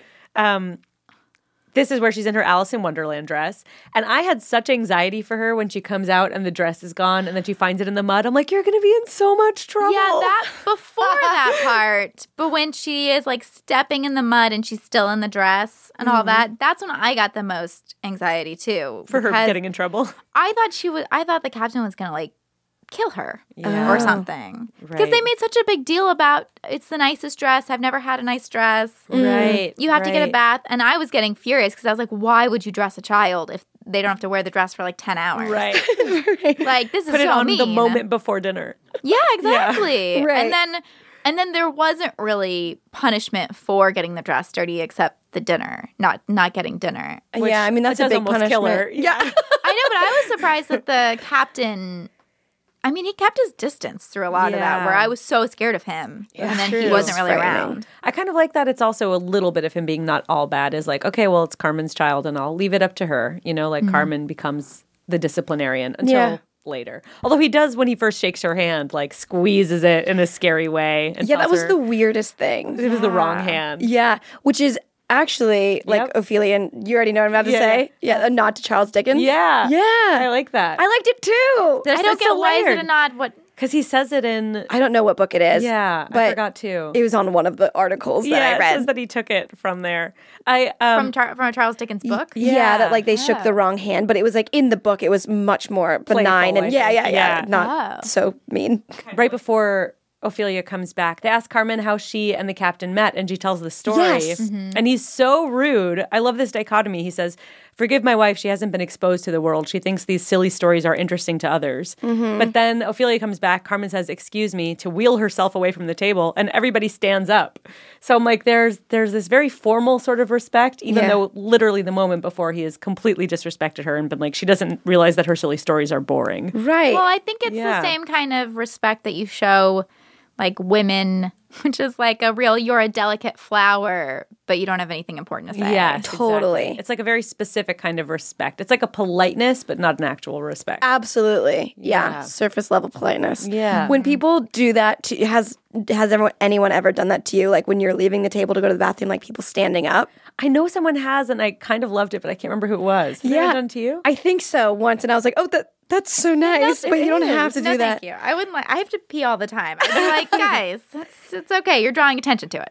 This is where she's in her Alice in Wonderland dress. And I had such anxiety for her when she comes out and the dress is gone and then she finds it in the mud. I'm like, you're going to be in so much trouble. Yeah, that before that part, but when she is like stepping in the mud and she's still in the dress and all that, that's when I got the most anxiety too. For her because getting in trouble. I thought the captain was gonna like kill her Yeah. or something. Because they Right. made such a big deal about it's the nicest dress. I've never had a nice dress. Right. You have to get a right. bath. And I was getting furious because I was like, why would you dress a child if they don't have to wear the dress for like 10 hours? Right. Like, this is Put it so on mean. the moment before dinner. Yeah, exactly. Right. And then there wasn't really punishment for getting the dress dirty except the dinner, not getting dinner. Yeah, I mean, that's It a does big almost kill her. punishment. Yeah. I know, but I was surprised that the captain, I mean, he kept his distance through a lot of that, Yeah. where I was so scared of him. And then he true. wasn't really Frightening. around. I kind of like that it's also a little bit of him being not all bad is like, okay, well, it's Carmen's child and I'll leave it up to her. You know, like Carmen becomes the disciplinarian until Yeah. later. Although he does, when he first shakes her hand, like squeezes it in a scary way. And Yeah, that tells was her the weirdest thing. it was the wrong hand. Yeah, which is actually like Yep. Ophelia, and you already know what I'm about to Yeah, say. Yeah, a nod to Charles Dickens. Yeah. Yeah. I like that. I liked it too. I don't it's get so why is it layered. a nod? What? Because he says it in. I don't know what book it is. Yeah, but I forgot too. It was on one of the articles that yeah, I it read. says that he took it from there. I From a Charles Dickens book? Yeah, that like they shook Oh. the wrong hand, but it was like in the book it was much more benign Playful, and I yeah, think. yeah, Yeah. not Oh. so mean. right before Ophelia comes back, they ask Carmen how she and the captain met, and she tells the story. Yes. And he's so rude. I love this dichotomy. He says, "Forgive my wife, she hasn't been exposed to the world. She thinks these silly stories are interesting to others." But then Ophelia comes back, Carmen says, "Excuse me," to wheel herself away from the table, and everybody stands up. So I'm like, there's this very formal sort of respect, even Yeah. though literally the moment before he has completely disrespected her and been like, she doesn't realize that her silly stories are boring. Right. Well, I think it's Yeah. the same kind of respect that you show like women, which is like you're a delicate flower, but you don't have anything important to say. Yes, Totally. exactly. It's like a very specific kind of respect. It's like a politeness, but not an actual respect. Absolutely. Yeah. Yeah. Surface level politeness. Yeah. When people do that, has anyone ever done that to you? Like when you're leaving the table to go to the bathroom, like people standing up? I know someone has, and I kind of loved it, but I can't remember who it was. Has anyone done to you? I think so once, and I was like, oh, that's so nice, but you don't have to no, do that. thank you. I wouldn't like. I have to pee all the time. I'd be like, guys, it's okay. You're drawing attention to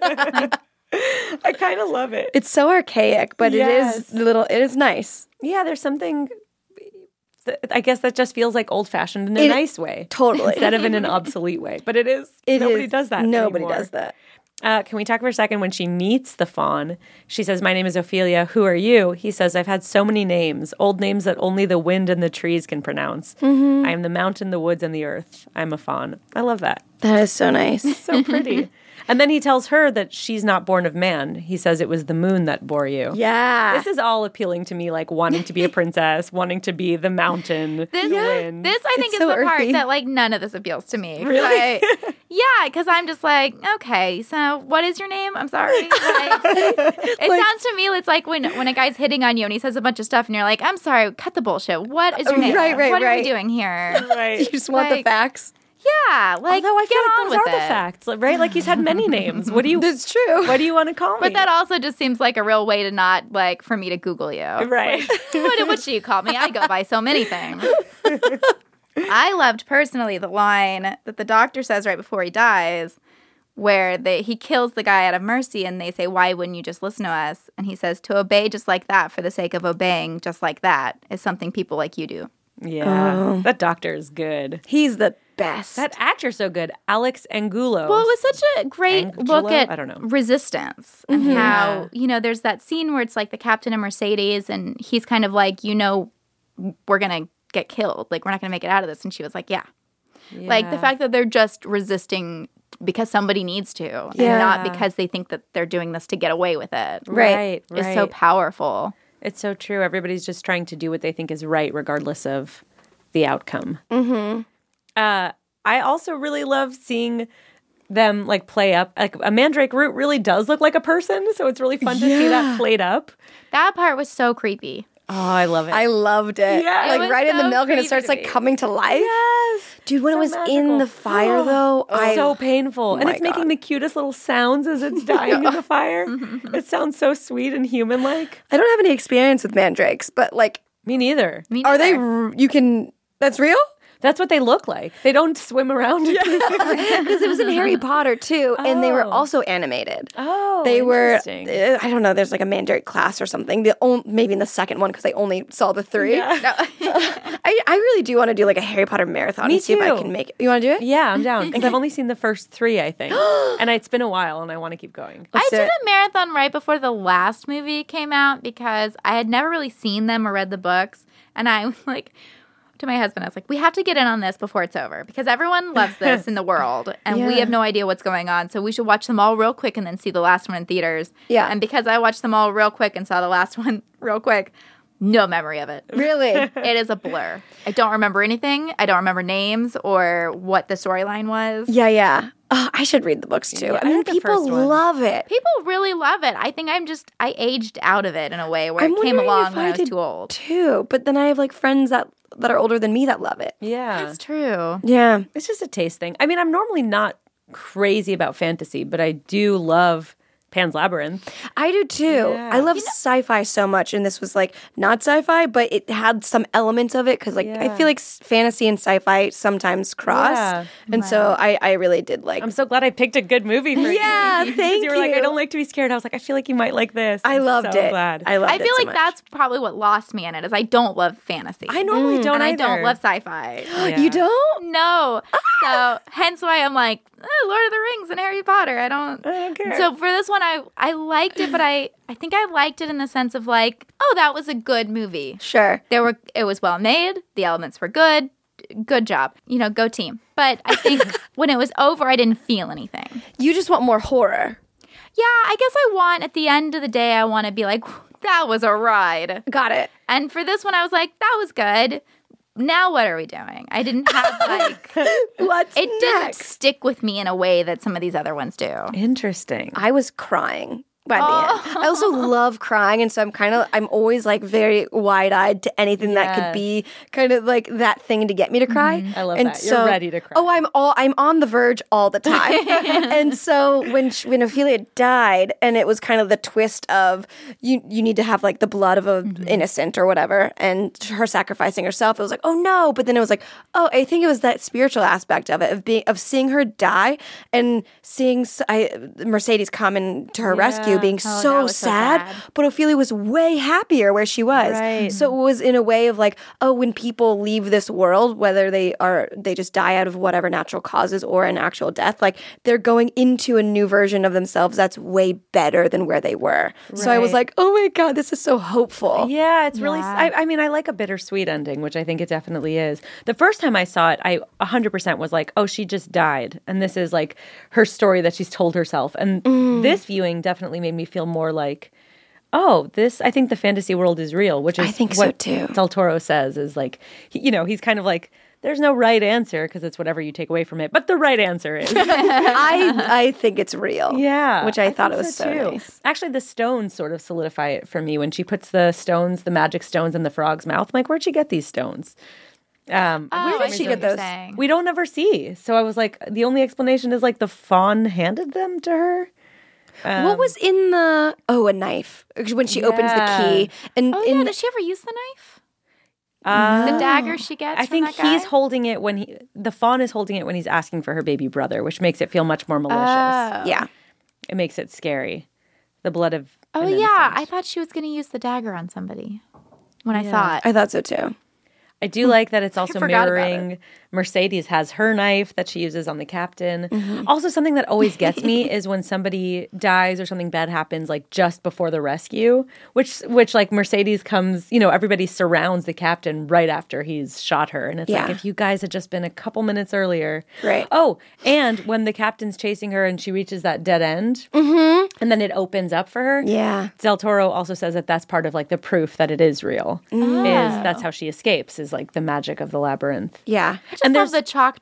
it. I kind of love it. It's so archaic, but Yes. it is nice. Yeah, there's something, I guess that just feels like old fashioned in a It- nice way. Totally. Instead of in an obsolete way. But it is. It Nobody is- does that Nobody anymore. does that. Can we talk for a second when she meets the faun? She says, "My name is Ophelia. Who are you?" He says, "I've had so many names, old names that only the wind and the trees can pronounce. I am the mountain, the woods, and the earth. I'm a faun." I love that. That is so nice. So pretty. And then he tells her that she's not born of man. He says it was the moon that bore you. Yeah. This is all appealing to me, like wanting to be a princess, wanting to be the mountain, the wind. This, I think, It's is so the part earthy. that, like, none of this appeals to me. Really? Yeah, because I'm just like, okay, so what is your name? I'm sorry. Like, it sounds to me, it's like when a guy's hitting on you and he says a bunch of stuff and you're like, I'm sorry, cut the bullshit. What is your name? Right, what are we right. doing here? Right. You just want the Like- facts. Yeah, like, Although I get feel like on those with are it. the facts, right? Like he's had many names. What do you? It's true. What do you want to call me? But that also just seems like a real way to not, like, for me to Google you. right? What should you call me? I go by so many things. I loved personally the line that the doctor says right before he dies, where he kills the guy out of mercy, and they say, "Why wouldn't you just listen to us?" And he says, "To obey just like that for the sake of obeying just like that is something people like you do." Yeah, that doctor is good. He's the best. That actor's so good, Alex Angulo. Well, it was such a great Angelo? look at I don't know. resistance and how, there's that scene where it's like the captain and Mercedes, and he's kind of like, we're going to get killed. Like, we're not going to make it out of this. And she was like, yeah. Like, the fact that they're just resisting because somebody needs to and Yeah. not because they think that they're doing this to get away with it Right. is so powerful. It's so true. Everybody's just trying to do what they think is right, regardless of the outcome. Mm-hmm. I also really love seeing them like play up. Like a mandrake root really does look like a person, so it's really fun to see that played up. That part was so creepy. Oh, I love it. I loved it. Yeah. It Like was right in the so milk and it starts creepy like to me. coming to life. yes. Dude, when So it was magical. in the fire though, So painful. And my it's making God. the cutest little sounds as it's dying in the fire. It sounds so sweet and human like. I don't have any experience with mandrakes, but like, Me neither. Me are they, neither. you can, that's real? That's what they look like. They don't swim around. Because it was in Harry Potter too, and they were Oh. also animated. Oh, They were, interesting. I don't know, there's like a mandrake class or something. Maybe in the second one because I only saw the 3. I really do want to do like a Harry Potter marathon Me and see if I too. can make it. You want to do it? Yeah, I'm down because I've only seen the first 3, I think, and it's been a while, and I want to keep going. I Let's do did it. a marathon right before the last movie came out because I had never really seen them or read the books. And I was like, to my husband, I was like, we have to get in on this before it's over because everyone loves this in the world and we Yeah. have no idea what's going on. So we should watch them all real quick and then see the last one in theaters. Yeah. And because I watched them all real quick and saw the last one real quick, no memory of it. Really? It is a blur. I don't remember anything. I don't remember names or what the storyline was. Yeah, yeah. Oh, I should read the books too. Yeah, I mean, read the people first one. love it. People really love it. I think I aged out of it in a way where I'm it came wondering along if when I was did too old. too. But then I have like friends that are older than me that love it. Yeah, That's true. Yeah. it's just a taste thing. I mean, I'm normally not crazy about fantasy, but I do love Pan's Labyrinth. I do too. Yeah. I love sci-fi so much, and this was like not sci-fi, but it had some elements of it because like I Yeah. feel like fantasy and sci-fi sometimes cross, Yeah. and so I really did like. I'm so glad I picked a good movie for you. Yeah, Because thank you were like, I you. don't like to be scared. I was like, I feel like you might like this. I I'm loved so it. Glad. I loved I it feel so like much. that's probably what lost me in it is I don't love fantasy. I normally don't and I either. don't love sci-fi. Yeah. You don't? No. So hence why I'm like, Lord of the Rings and Harry Potter. I don't care. So for this one I liked it, but I think I liked it in the sense of like, oh, that was a good movie. Sure. It was well made, the elements were good. Good job. Go team. But I think when it was over I didn't feel anything. You just want more horror. Yeah, I guess at the end of the day, I want to be like, that was a ride. Got it. And for this one, I was like, that was good. Now what are we doing? I didn't have like, What's it didn't next? stick with me in a way that some of these other ones do. Interesting. I was crying by the end. I also love crying, and so I'm always like very wide-eyed to anything that could Yes. be kind of like that thing to get me to cry. I love and that. You're ready to cry. Oh, I'm on the verge all the time. And so when Ophelia died, and it was kind of the twist of you need to have like the blood of an innocent or whatever, and her sacrificing herself, it was like, oh no. But then it was like, oh, I think it was that spiritual aspect of it of seeing her die and seeing Mercedes come in to her rescue. Ophelia being that so was so sad, sad. but Ophelia was way happier where she was. Right. So it was in a way of like, oh, when people leave this world, whether they just die out of whatever natural causes or an actual death, like they're going into a new version of themselves that's way better than where they were. So I was Right. like, oh my God, this is so hopeful. Yeah, it's really. Yeah. I mean, I like a bittersweet ending, which I think it definitely is. The first time I saw it, I 100% was like, oh, she just died. And this is like her story that she's told herself. And this viewing definitely made me feel more like, oh, I think the fantasy world is real, which is I think so what too. Del Toro says is like, he's kind of like, there's no right answer because it's whatever you take away from it. But the right answer is. I think it's real. Yeah. Which I thought think it was so nice. Actually, the stones sort of solidify it for me when she puts the magic stones in the frog's mouth. I'm like, where'd she get these stones? Where did she get those? We don't ever see. So I was like, the only explanation is like the fawn handed them to her. What was in a knife when she opens the key and Oh in yeah, does she ever use the knife? The dagger she gets. I from think that guy? he's holding it when the fawn is holding it when he's asking for her baby brother, which makes it feel much more malicious. yeah. It makes it scary. The blood of Oh an yeah, innocent. I thought she was going to use the dagger on somebody when I saw it. I thought so too. I do like that it's also forgot about mirroring Mercedes has her knife that she uses on the captain. Also, something that always gets me is when somebody dies or something bad happens, like just before the rescue, which like Mercedes comes, everybody surrounds the captain right after he's shot her. And it's like, Yeah. if you guys had just been a couple minutes earlier. Right. Oh, and when the captain's chasing her and she reaches that dead end and then it opens up for her. Yeah. Del Toro also says that that's part of like the proof that it is real. Is that's how she escapes, is like the magic of the labyrinth. Yeah. I just love the chalk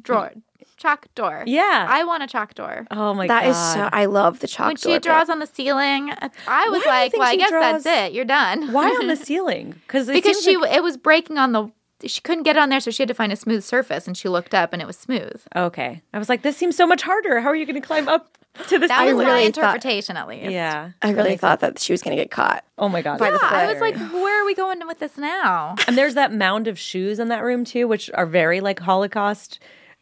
chalk door. Yeah. I want a chalk door. Oh my That god. is so. I love the chalk When door she bit. draws on the ceiling, I was Why do you like, think well, I she guess draws- that's it. You're done. Why on the ceiling? Because Because it was breaking on the. She couldn't get on there, so she had to find a smooth surface, and she looked up, and it was smooth. Okay. I was like, this seems so much harder. How are you going to climb up to the That ceiling? was my really interpretation, at least. Yeah. I really thought that she was going to get caught. Oh my god. By the Yeah, I was flare. like, where are we going with this now? And there's that mound of shoes in that room too, which are very like Holocaust.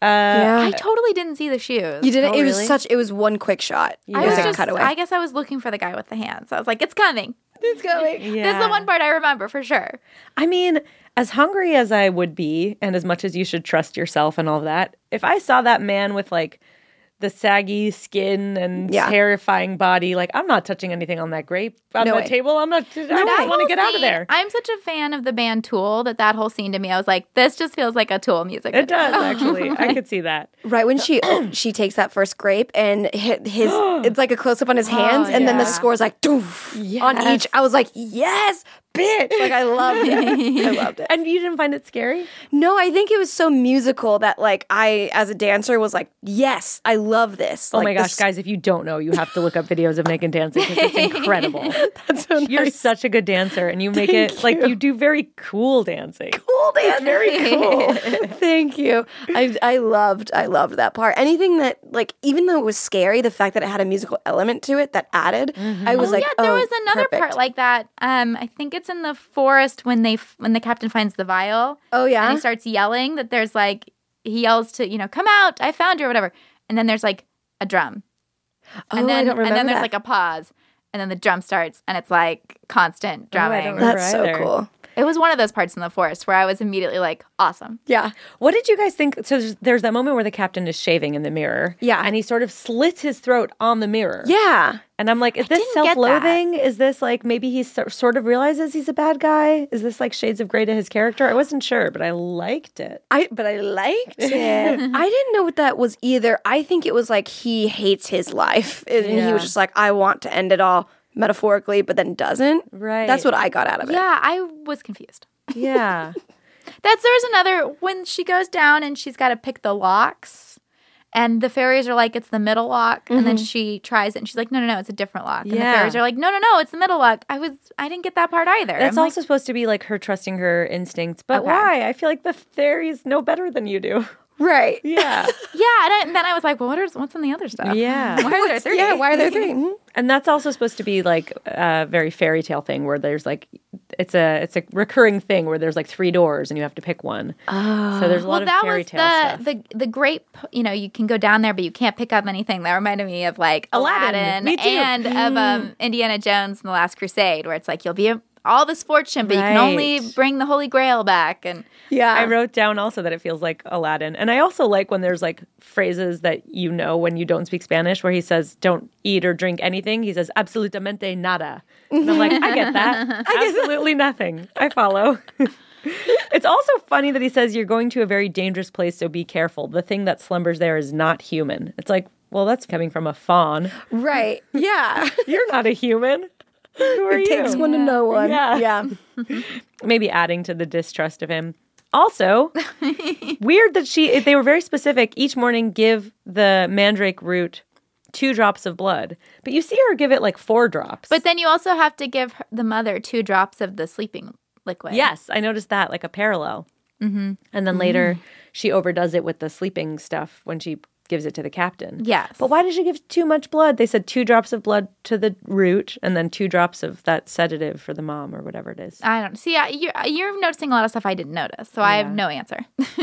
I totally didn't see the shoes. You didn't. Oh, it was really? such. It was one quick shot. I It was was like a just, cutaway. I guess I was looking for the guy with the hands. I was like, it's coming. It's going. This is the one part I remember for sure. I mean, as hungry as I would be, and as much as you should trust yourself and all that, if I saw that man with like the saggy skin and Yeah. terrifying body, like I'm not touching anything on that grape on No the way. table. I That want to whole get out of scene- there. I'm such a fan of the band Tool that whole scene to me, I was like, this just feels like a Tool music. It video. does actually. I could see that. Right when she takes that first grape and his it's like a close up on his hands and then the yeah. score's like doof on each. I was like, yes, bitch! Like I loved it. I loved it. And you didn't find it scary? No, I think it was so musical that like I, as a dancer, was like, yes, I love this. Oh Like, my gosh, this- guys, if you don't know, you have to look up videos of Megan dancing because it's incredible. That's so You're nice. such a good dancer and you make it like you do very cool dancing. Cool dance. Very cool. Thank you. I loved that part. Anything that like, even though it was scary, the fact that it had a musical element to it that added, I was like, yeah, there was another perfect. part like that. I think it's in the forest when the captain finds the vial. Oh yeah. And he starts yelling that there's like, he yells to, come out, I found you or whatever. And then there's like a drum. Oh, And then, I don't remember and then there's that. like a pause. And then the drum starts and it's like constant I don't drumming. remember. That's so either. cool. It was one of those parts in the forest where I was immediately like, awesome. Yeah. What did you guys think? So there's that moment where the captain is shaving in the mirror. Yeah. And he sort of slits his throat on the mirror. Yeah. And I'm like, is this didn't get self-loathing? Is this like maybe he sort of realizes he's a bad guy? Is this like shades of grey to his character? I wasn't sure, but I liked it. But I liked it. I didn't know what that was either. I think it was like he hates his life. And he was just like, I want to end it all metaphorically, but then doesn't. Right. That's what I got out of it. Yeah, I was confused. Yeah. There's another, when she goes down and she's got to pick the locks. And the fairies are like, it's the middle lock. And then she tries it and she's like, no, it's a different lock. And the Yeah. fairies are like, no, it's the middle lock. I didn't get that part either. That's I'm also supposed to be like her trusting her instincts. But Okay. why? I feel like the fairies know better than you do. Right. Yeah. like, yeah. And then I was like, well, what's in the other stuff? Yeah. Why are there three? Yeah, why are there three? Mhm. And that's also supposed to be like a very fairy tale thing where there's like it's a recurring thing where there's like 3 doors and you have to pick one. Oh. So there's a lot of fairy tale stuff. The great, you can go down there, but you can't pick up anything. That reminded me of like Aladdin Me too. and of Indiana Jones and the Last Crusade, where it's like you'll be all this fortune, but you can only bring the Holy Grail back. And I wrote down also that it feels like Aladdin. And I also like when there's like phrases that you know when you don't speak Spanish, where he says, don't eat or drink anything. He says, absolutamente nada. And I'm like, I get that. Absolutely nothing. I follow. It's also funny that he says, you're going to a very dangerous place, so be careful. The thing that slumbers there is not human. It's like, well, that's coming from a fawn. Right. Yeah. You're not a human. Who are It takes you? one to know one. Yeah. Maybe adding to the distrust of him. Also, weird that they were very specific. Each morning, give the mandrake root 2 drops of blood. But you see her give it like 4 drops. But then you also have to give the mother 2 drops of the sleeping liquid. Yes, I noticed that, like a parallel. Mm-hmm. And then later, she overdoes it with the sleeping stuff when she gives it to the captain. Yes. But why did she give too much blood? They said 2 drops of blood to the root and then 2 drops of that sedative for the mom or whatever it is. I don't see. You're noticing a lot of stuff I didn't notice, so I have no answer.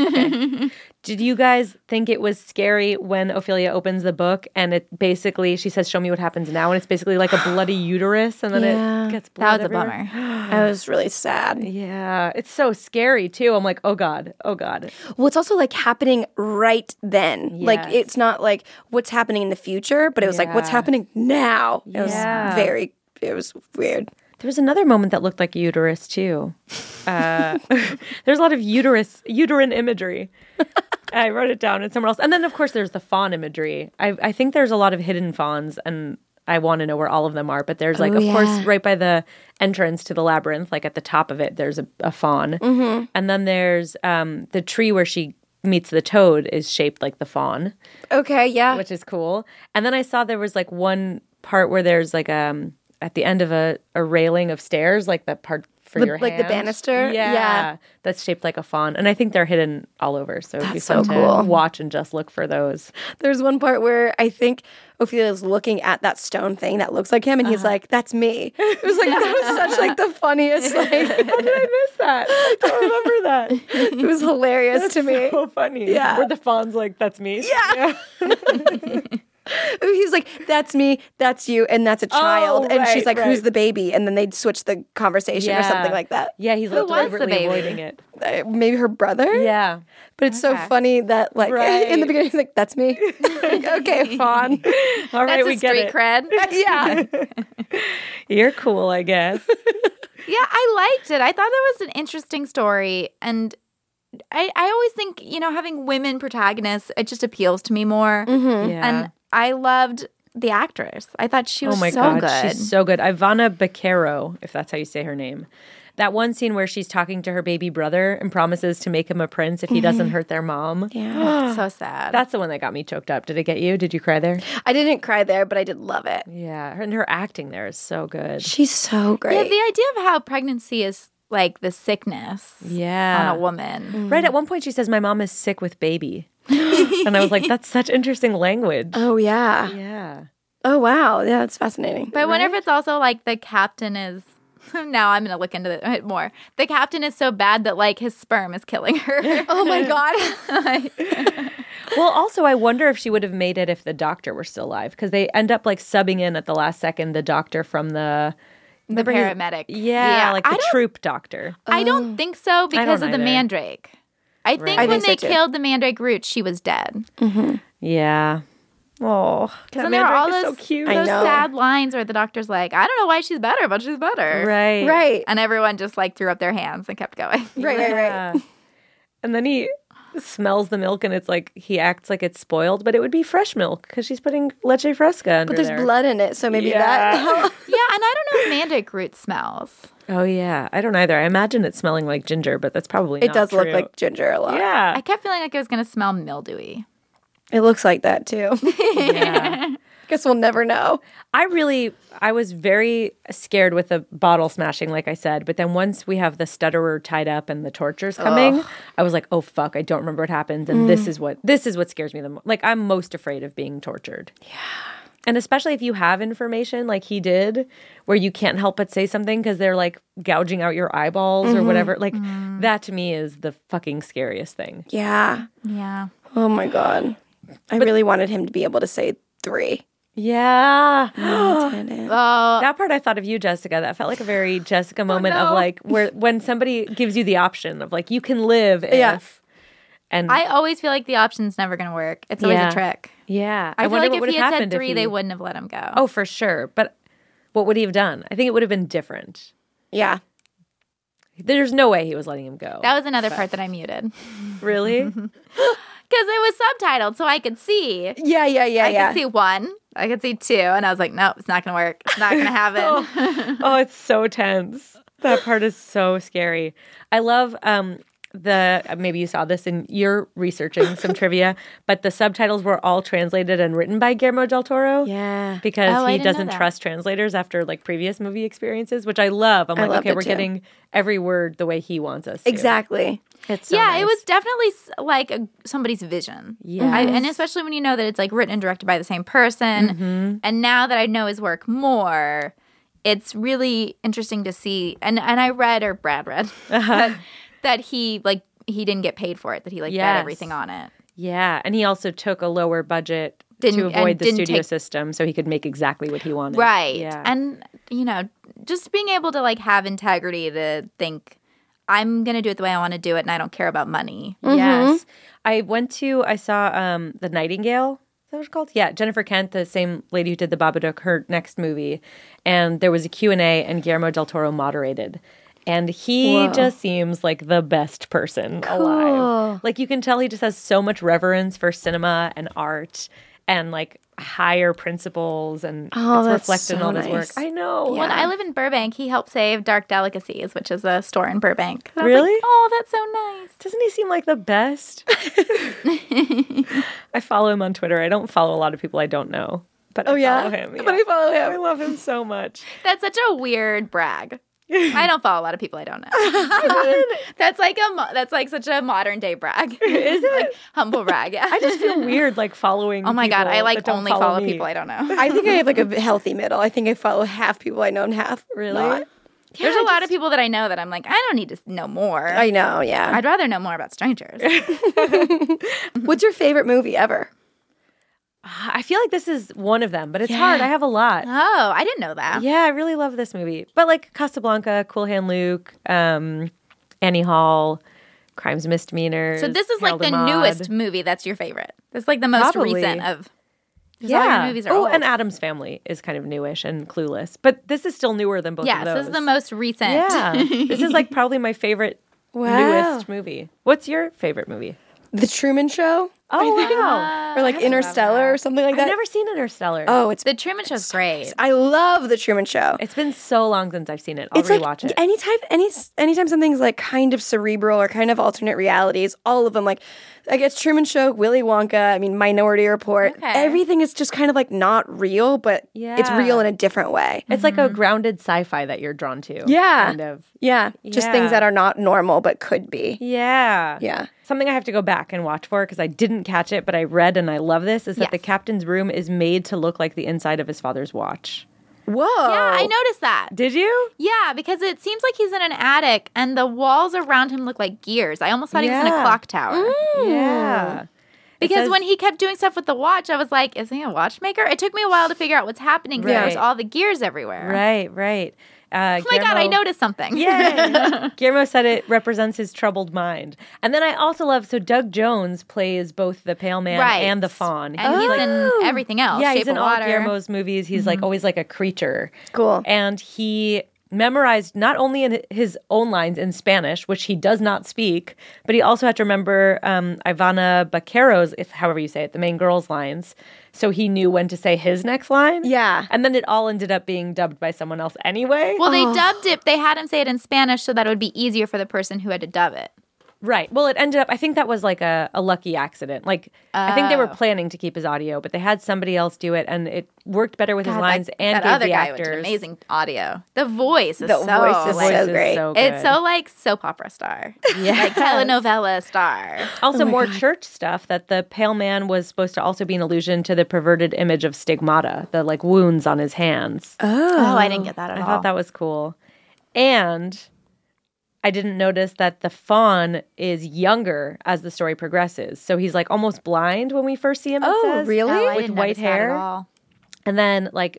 Did you guys think it was scary when Ophelia opens the book and it basically, she says, show me what happens now, and it's basically like a bloody uterus and then it gets blood That was everywhere? a bummer. I was really sad. Yeah, it's so scary too. I'm like, oh God. Well, it's also like happening right then. Like Yes. it's not like what's happening in the future, but it was like what's happening now. It was weird. There was another moment that looked like uterus too. There's a lot of uterine imagery. I wrote it down and somewhere else. And then, of course, there's the fawn imagery. I think there's a lot of hidden fawns, and I want to know where all of them are. But there's like, course, right by the entrance to the labyrinth, like at the top of it, there's a fawn. Mm-hmm. And then there's the tree where she meets the toad is shaped like the fawn. Okay, yeah. Which is cool. And then I saw there was like one part where there's like at the end of a railing of stairs, like that part for your hand. Like the banister? Yeah. That's shaped like a fawn. And I think they're hidden all over. So it'd be fun so to cool. watch and just look for those. There's one part where I think Ophelia's looking at that stone thing that looks like him, and he's like, "That's me." It was like that was such like the funniest. Like, How did I miss that? I don't remember that. it was hilarious to me. So funny. Yeah. Where the fawn's like, that's me. Yeah. He's like, "That's me, that's you, and that's a child." And she's like, "Who's the baby?" And then they'd switch the conversation or something like that. Yeah, he's like Who was the deliberately baby? avoiding it. Maybe her brother. Yeah. But it's so funny that like in the beginning he's like, "That's me." Like, okay, fawn. All right, That's we a get street it. cred. Yeah. You're cool, I guess. Yeah, I liked it. I thought that was an interesting story. And I always think, having women protagonists, it just appeals to me more. Mm-hmm. Yeah. And I loved the actress. I thought she was oh my so God, good. she's so good. Ivana Baquero, if that's how you say her name. That one scene where she's talking to her baby brother and promises to make him a prince if he doesn't hurt their mom. Yeah. So sad. That's the one that got me choked up. Did it get you? Did you cry there? I didn't cry there, but I did love it. Yeah. And her acting there is so good. She's so great. Yeah, the idea of how pregnancy is like the sickness Yeah. on a woman. Right. At one point, she says, "My mom is sick with baby." And I was like, that's such interesting language. Oh yeah. Yeah. Oh wow. Yeah, that's fascinating. But I wonder if it's also like the captain is. Now I'm going to look into it more. The captain is so bad that like his sperm is killing her. Oh my God. Well, also, I wonder if she would have made it if the doctor were still alive, because they end up like subbing in at the last second the doctor from the paramedic. Yeah, like the troop doctor. I don't think so because of the either. mandrake. I think I when think they so, too. killed the mandrake root, she was dead. Yeah. Oh, that then there are all mandrake is those, so cute. I those know. sad lines where the doctor's like, I don't know why she's better, but she's better. Right. Right. And everyone just like threw up their hands and kept going. Right. Yeah. And then he smells the milk and it's like he acts like it's spoiled, but it would be fresh milk because she's putting leche fresca under But there's there. blood in it, so maybe Yeah. that. Yeah, and I don't know if mandrake root smells. Oh, yeah. I don't either. I imagine it's smelling like ginger, but that's probably It not does look true. like ginger a lot. Yeah. I kept feeling like it was going to smell mildewy. It looks like that too. Yeah. Guess we'll never know. I was very scared with the bottle smashing, like I said. But then once we have the stutterer tied up and the torture's coming, I was like, oh, fuck, I don't remember what happens. And this is what scares me the most. Like, I'm most afraid of being tortured. And especially if you have information like he did, where you can't help but say something because they're like gouging out your eyeballs or whatever. Like that to me is the fucking scariest thing. Yeah. Yeah. Oh my God. I really wanted him to be able to say 3. Yeah. Didn't. Oh, That part I thought of you, Jessica. That felt like a very Jessica moment of like where when somebody gives you the option of like you can live if. Yeah. And I always feel like the option's never going to work. It's always Yeah. a trick. yeah. I feel wonder like what if he would had have said happened if 3, they wouldn't have let him go. Oh, for sure. But what would he have done? I think it would have been different. Yeah. There's no way he was letting him go. That was another part that I muted. Really? Because it was subtitled, so I could see. Yeah. I could see 1. I could see 2. And I was like, nope, it's not going to work. It's not going to happen. Oh, it's so tense. That part is so scary. I love maybe you saw this in your researching some trivia, but the subtitles were all translated and written by Guillermo del Toro. Yeah. Because Oh, I he didn't know doesn't that. trust translators after like previous movie experiences, which I love. I'm like, loved okay, it we're too. getting every word the way he wants us to. Exactly. It's so yeah, nice. it was definitely like somebody's vision. Yes. And especially when you know that it's like written and directed by the same person. And now that I know his work more, it's really interesting to see. And I read, or Brad read, that he didn't get paid for it, that he bet Yes. everything on it. Yeah, and he also took a lower budget Didn't- to avoid and the didn't studio take- system so he could make exactly what he wanted. Right. Yeah. And, just being able to like have integrity to think, I'm going to do it the way I want to do it and I don't care about money. Yes. I saw The Nightingale. Is that what it's called? Yeah, Jennifer Kent, the same lady who did The Babadook, her next movie. And there was a Q&A and Guillermo del Toro moderated. And he just seems like the best person alive. Like you can tell he just has so much reverence for cinema and art and like higher principles, and it's that's reflected in so all his work. nice. I know. When I live in Burbank, he helped save Dark Delicacies, which is a store in Burbank. And I was Really? like, oh, that's so nice. Doesn't he seem like the best? I follow him on Twitter. I don't follow a lot of people I don't know. But I follow him. But I follow him. I love him so much. That's such a weird brag. I don't follow a lot of people I don't know. That's like such a modern day brag. Is it? Like, humble brag. Yeah. I just feel weird like following Oh my God, I people like that don't only follow me. people I don't know. I think I have like a healthy middle. I think I follow half people I know and half Really? not. There's a lot of people that I know that I'm like, I don't need to know more. I know, yeah. I'd rather know more about strangers. What's your favorite movie ever? I feel like this is one of them, but it's hard. I have a lot. Oh, I didn't know that. Yeah, I really love this movie. But like Casablanca, Cool Hand Luke, Annie Hall, Crimes and Misdemeanors. So this is like Harold the and Maude. newest movie that's your favorite. This is like the most Probably. recent of. 'cause all your movies are Oh, old. and Addams Family is kind of newish and Clueless. But this is still newer than both of Yes, those. this is the most recent. Yeah. This is like probably my favorite newest movie. What's your favorite movie? The Truman Show? Oh, wow. Or like Interstellar or something like I've that? never seen Interstellar. Oh, it's The Truman Show's great. I love The Truman Show. It's been so long since I've seen it. I'll It's rewatch like it. anytime something's like kind of cerebral or kind of alternate realities, all of them like I guess Truman Show, Willy Wonka, I mean Minority Report, Okay. everything is just kind of like not real, but it's Yeah. real in a different way. It's like a grounded sci-fi that you're drawn to. Yeah. Kind of. Yeah, just Yeah. things that are not normal but could be. Yeah. Yeah. Something I have to go back and watch for because I didn't catch it, but I read and I love this, is that Yes. the captain's room is made to look like the inside of his father's watch. Whoa. Yeah, I noticed that. Did you? Yeah, because it seems like he's in an attic and the walls around him look like gears. I almost thought he was in a Yeah. clock tower. Yeah. Because says- when he kept doing stuff with the watch, I was like, is he a watchmaker? It took me a while to figure out what's happening because there was Right. all the gears everywhere. Right. Oh my God, I noticed something. Yay! Guillermo said it represents his troubled mind. And then I also love, so Doug Jones plays both the Pale Man Right. and the Fawn. And he's in everything else. Yeah, Shape he's in of all Water. Guillermo's movies. He's like always like a creature. Cool. And he memorized not only in his own lines in Spanish, which he does not speak, but he also had to remember Ivana Baquero's, if however you say it, the main girl's lines. So he knew when to say his next line. Yeah. And then it all ended up being dubbed by someone else anyway. Well, they dubbed it. They had him say it in Spanish so that it would be easier for the person who had to dub it. Right. Well, it ended up, I think that was like a lucky accident. Like, I think they were Oh. planning to keep his audio, but they had somebody else do it, and it worked better with his God, lines and that gave other the guy actors. did amazing audio. The voice is The so voice is Voice so is great. so good. It's so like soap opera star. Like telenovela star. Also, more church stuff that the pale man was supposed to also be an allusion to the perverted image of stigmata, the like wounds on his hands. Oh, I didn't get that at I all. thought that was cool. And I didn't notice that the fawn is younger as the story progresses. So he's like almost blind when we first see him. it Oh, says, really? Oh, I With didn't white notice that at hair. all. And then like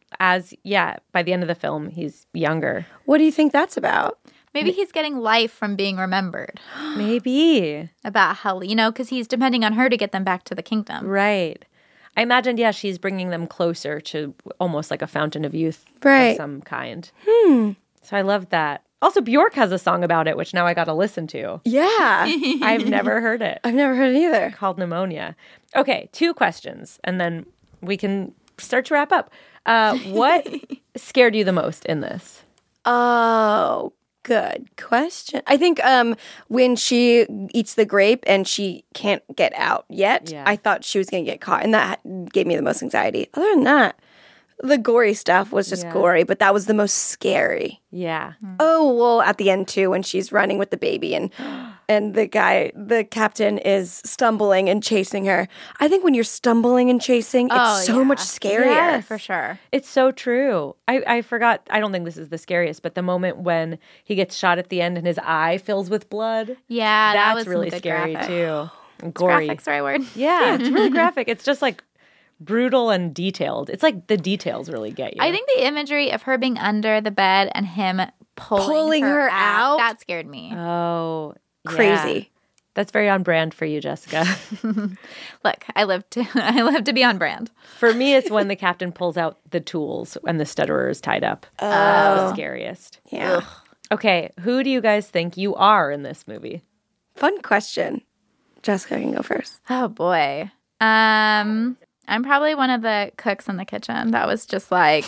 by the end of the film, he's younger. What do you think that's about? Maybe he's getting life from being remembered Maybe. about how, because he's depending on her to get them back to the kingdom. Right. I imagined, she's bringing them closer to almost like a fountain of youth Right. of some kind. So I loved that. Also, Bjork has a song about it, which now I got to listen to. Yeah. I've never heard it. I've never heard it either. Called Pneumonia. Okay, 2 questions, and then we can start to wrap up. What scared you the most in this? Oh, good question. I think when she eats the grape and she can't get out yet, Yeah. I thought she was going to get caught, and that gave me the most anxiety. Other than that, the gory stuff was just Yeah. gory, but that was the most scary. Yeah. Oh, well, at the end too, when she's running with the baby and the captain is stumbling and chasing her. I think when you're stumbling and chasing, it's so much scarier. Yeah, for sure. It's so true. I forgot. I don't think this is the scariest, but the moment when he gets shot at the end and his eye fills with blood, Yeah, that was that's really some good scary graphic. too. And gory. Graphic's the right word. Yeah, it's really graphic. It's just like brutal and detailed. It's like the details really get you. I think the imagery of her being under the bed and him pulling her out? that scared me. Oh, yeah. Crazy. That's very on brand for you, Jessica. Look, I live to be on brand. For me, it's when the captain pulls out the tools and the stutterer is tied up. That's the scariest. Yeah. Okay, who do you guys think you are in this movie? Fun question. Jessica can go first. Oh boy. I'm probably one of the cooks in the kitchen. That's just like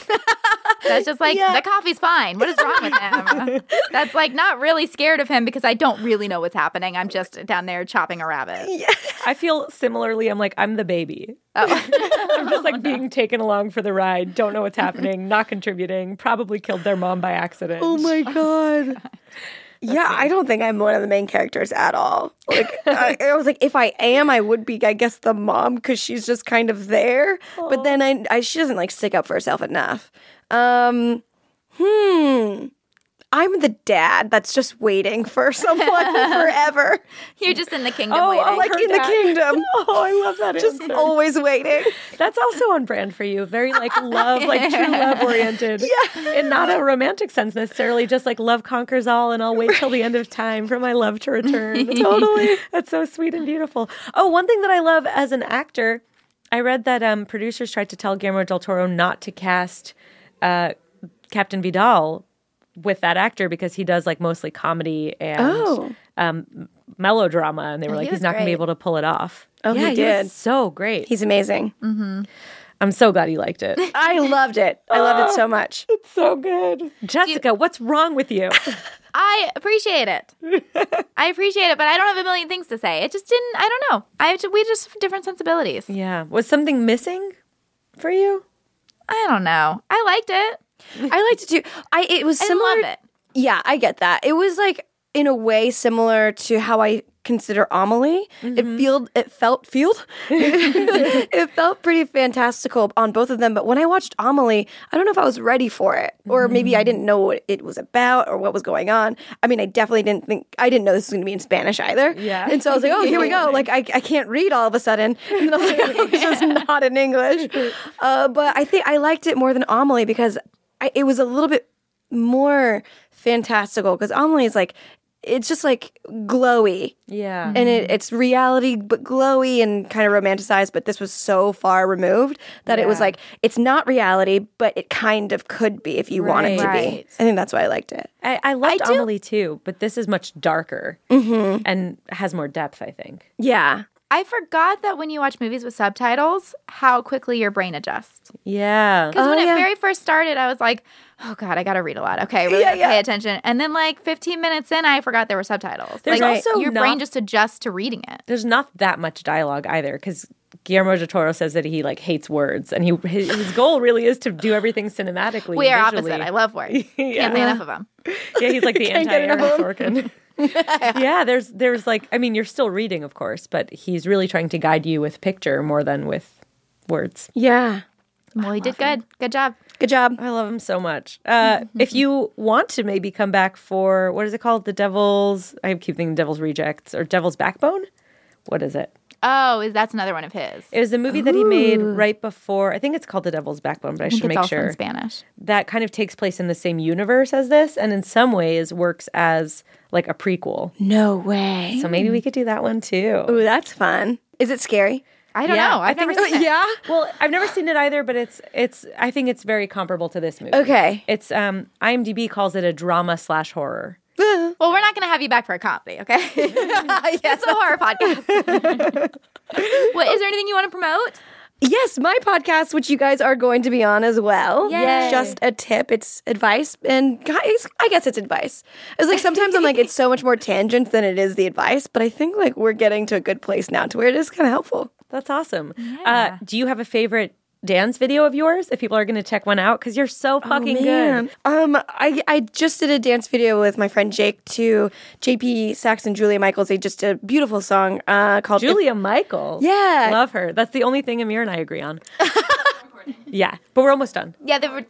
the coffee's fine. What is wrong with him? That's like not really scared of him because I don't really know what's happening. I'm just down there chopping a rabbit. I feel similarly. I'm the baby. Oh. I'm just like being taken along for the ride. Don't know what's happening. Not contributing. Probably killed their mom by accident. Oh my God. Yeah, I don't think I'm one of the main characters at all. Like, I was like, if I am, I would be, I guess, the mom because she's just kind of there. But then she doesn't like stick up for herself enough. I'm the dad that's just waiting for someone forever. You're just in the kingdom Oh, waiting. Like her in the dad. kingdom. Oh, I love that Just answer. always waiting. That's also on brand for you. Very like love, like true love oriented. Yeah. And not a romantic sense necessarily, just like love conquers all and I'll wait till the end of time for my love to return. Totally. That's so sweet and beautiful. Oh, one thing that I love as an actor, I read that producers tried to tell Guillermo del Toro not to cast Captain Vidal with that actor because he does like mostly comedy and melodrama. And they were like, he he's was not going to be great. able to pull it off. Oh, yeah, he did. was so great. He's amazing. I'm so glad he liked it. I loved it. I loved it so much. So good. Jessica, what's wrong with you? I appreciate it. I appreciate it, but I don't have a million things to say. It just didn't. I don't know. We just have different sensibilities. Yeah. Was something missing for you? I don't know. I liked it. I liked it too. It was I similar. love it. Yeah, I get that. It was like in a way similar to how I consider Amelie. It felt pretty fantastical on both of them. But when I watched Amelie, I don't know if I was ready for it, or maybe I didn't know what it was about or what was going on. I mean, I definitely didn't know this was going to be in Spanish either. Yeah. And so I was like, oh, here we go. Like I can't read all of a sudden. And then I was like, oh, it's just not in English. But I think I liked it more than Amelie because it was a little bit more fantastical because Amelie is like, it's just like glowy. Yeah. And it's reality, but glowy and kind of romanticized. But this was so far removed that it was like, it's not reality, but it kind of could be if you want it to be. Right. I think that's why I liked it. I loved Amelie too, but this is much darker and has more depth, I think. Yeah. I forgot that when you watch movies with subtitles, how quickly your brain adjusts. Yeah. Because when it very first started, I was like, oh God, I got to read a lot. Okay, really gotta pay attention. And then like 15 minutes in, I forgot there were subtitles. There's like also your brain just adjusts to reading it. There's not that much dialogue either, because Guillermo del Toro says that he like hates words, and his goal really is to do everything cinematically. We are visually. opposite. I love words. Can't say enough of them. Yeah, he's like the Can't get anti-Aaron enough of Sorkin. Yeah, there's like, I mean, you're still reading, of course, but he's really trying to guide you with picture more than with words. Yeah. Well, he did good. Good job. Good job. I love him so much. If you want to maybe come back for, what is it called? I keep thinking Devil's Rejects or Devil's Backbone? What is it? Oh, that's another one of his. It was a movie that he made right before, I think it's called The Devil's Backbone, but I should it's make also sure. in Spanish. That kind of takes place in the same universe as this, and in some ways works as like a prequel. No way. So maybe we could do that one too. Ooh, that's fun. Is it scary? I don't Yeah, know. I've I think never seen it. Yeah. Well, I've never seen it either, but it's. I think it's very comparable to this movie. Okay. It's IMDb calls it a drama/horror. Well, we're not going to have you back for a comedy, okay? It's a horror podcast. What, is there anything you want to promote? Yes, my podcast, which you guys are going to be on as well. Yay. Just a tip. It's advice. And guys, I guess it's advice. It's like sometimes I'm like, it's so much more tangent than it is the advice. But I think like we're getting to a good place now to where it is kind of helpful. That's awesome. Do you have a favorite dance video of yours if people are going to check one out? Because you're so fucking good. I just did a dance video with my friend Jake to JP Sachs and Julia Michaels. They just did a beautiful song called Julia Michaels. Yeah. Love her. That's the only thing Amir and I agree on. Yeah, but we're almost done. Yeah, they were.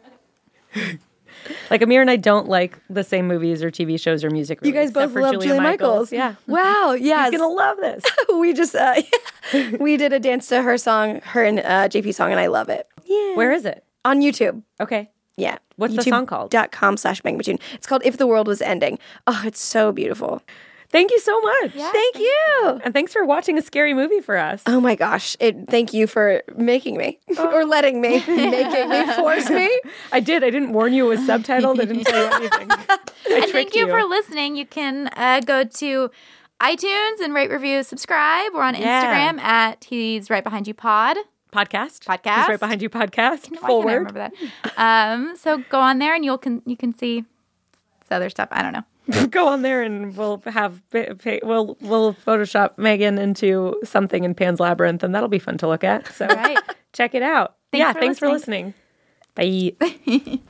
Like Amir and I don't like the same movies or TV shows or music. You guys both love Julia Michaels. Yeah. Wow. Yeah. He's going to love this. We just we did a dance to her song, her and JP song, and I love it. Yeah. Where is it? On YouTube. Okay. Yeah. What's the song called? .com/Bangbatune. It's called If the World Was Ending. Oh, it's so beautiful. Thank you so much. Thank you. And thanks for watching a scary movie for us. Oh my gosh. Thank you for making me or letting me, making me, force me. I did. I didn't warn you it was subtitled. I didn't tell you anything. And thank you for listening. You can go to iTunes and rate, review, subscribe. We're on Instagram at He's Right Behind You Pod. Podcast. Podcast. He's Right Behind You podcast. Why Full can't I word. remember that? So go on there and you can see this other stuff. I don't know. Go on there and we'll have we'll Photoshop Megan into something in Pan's Labyrinth, and that'll be fun to look at. So Right. check it out. Thanks for Thanks for listening. Bye.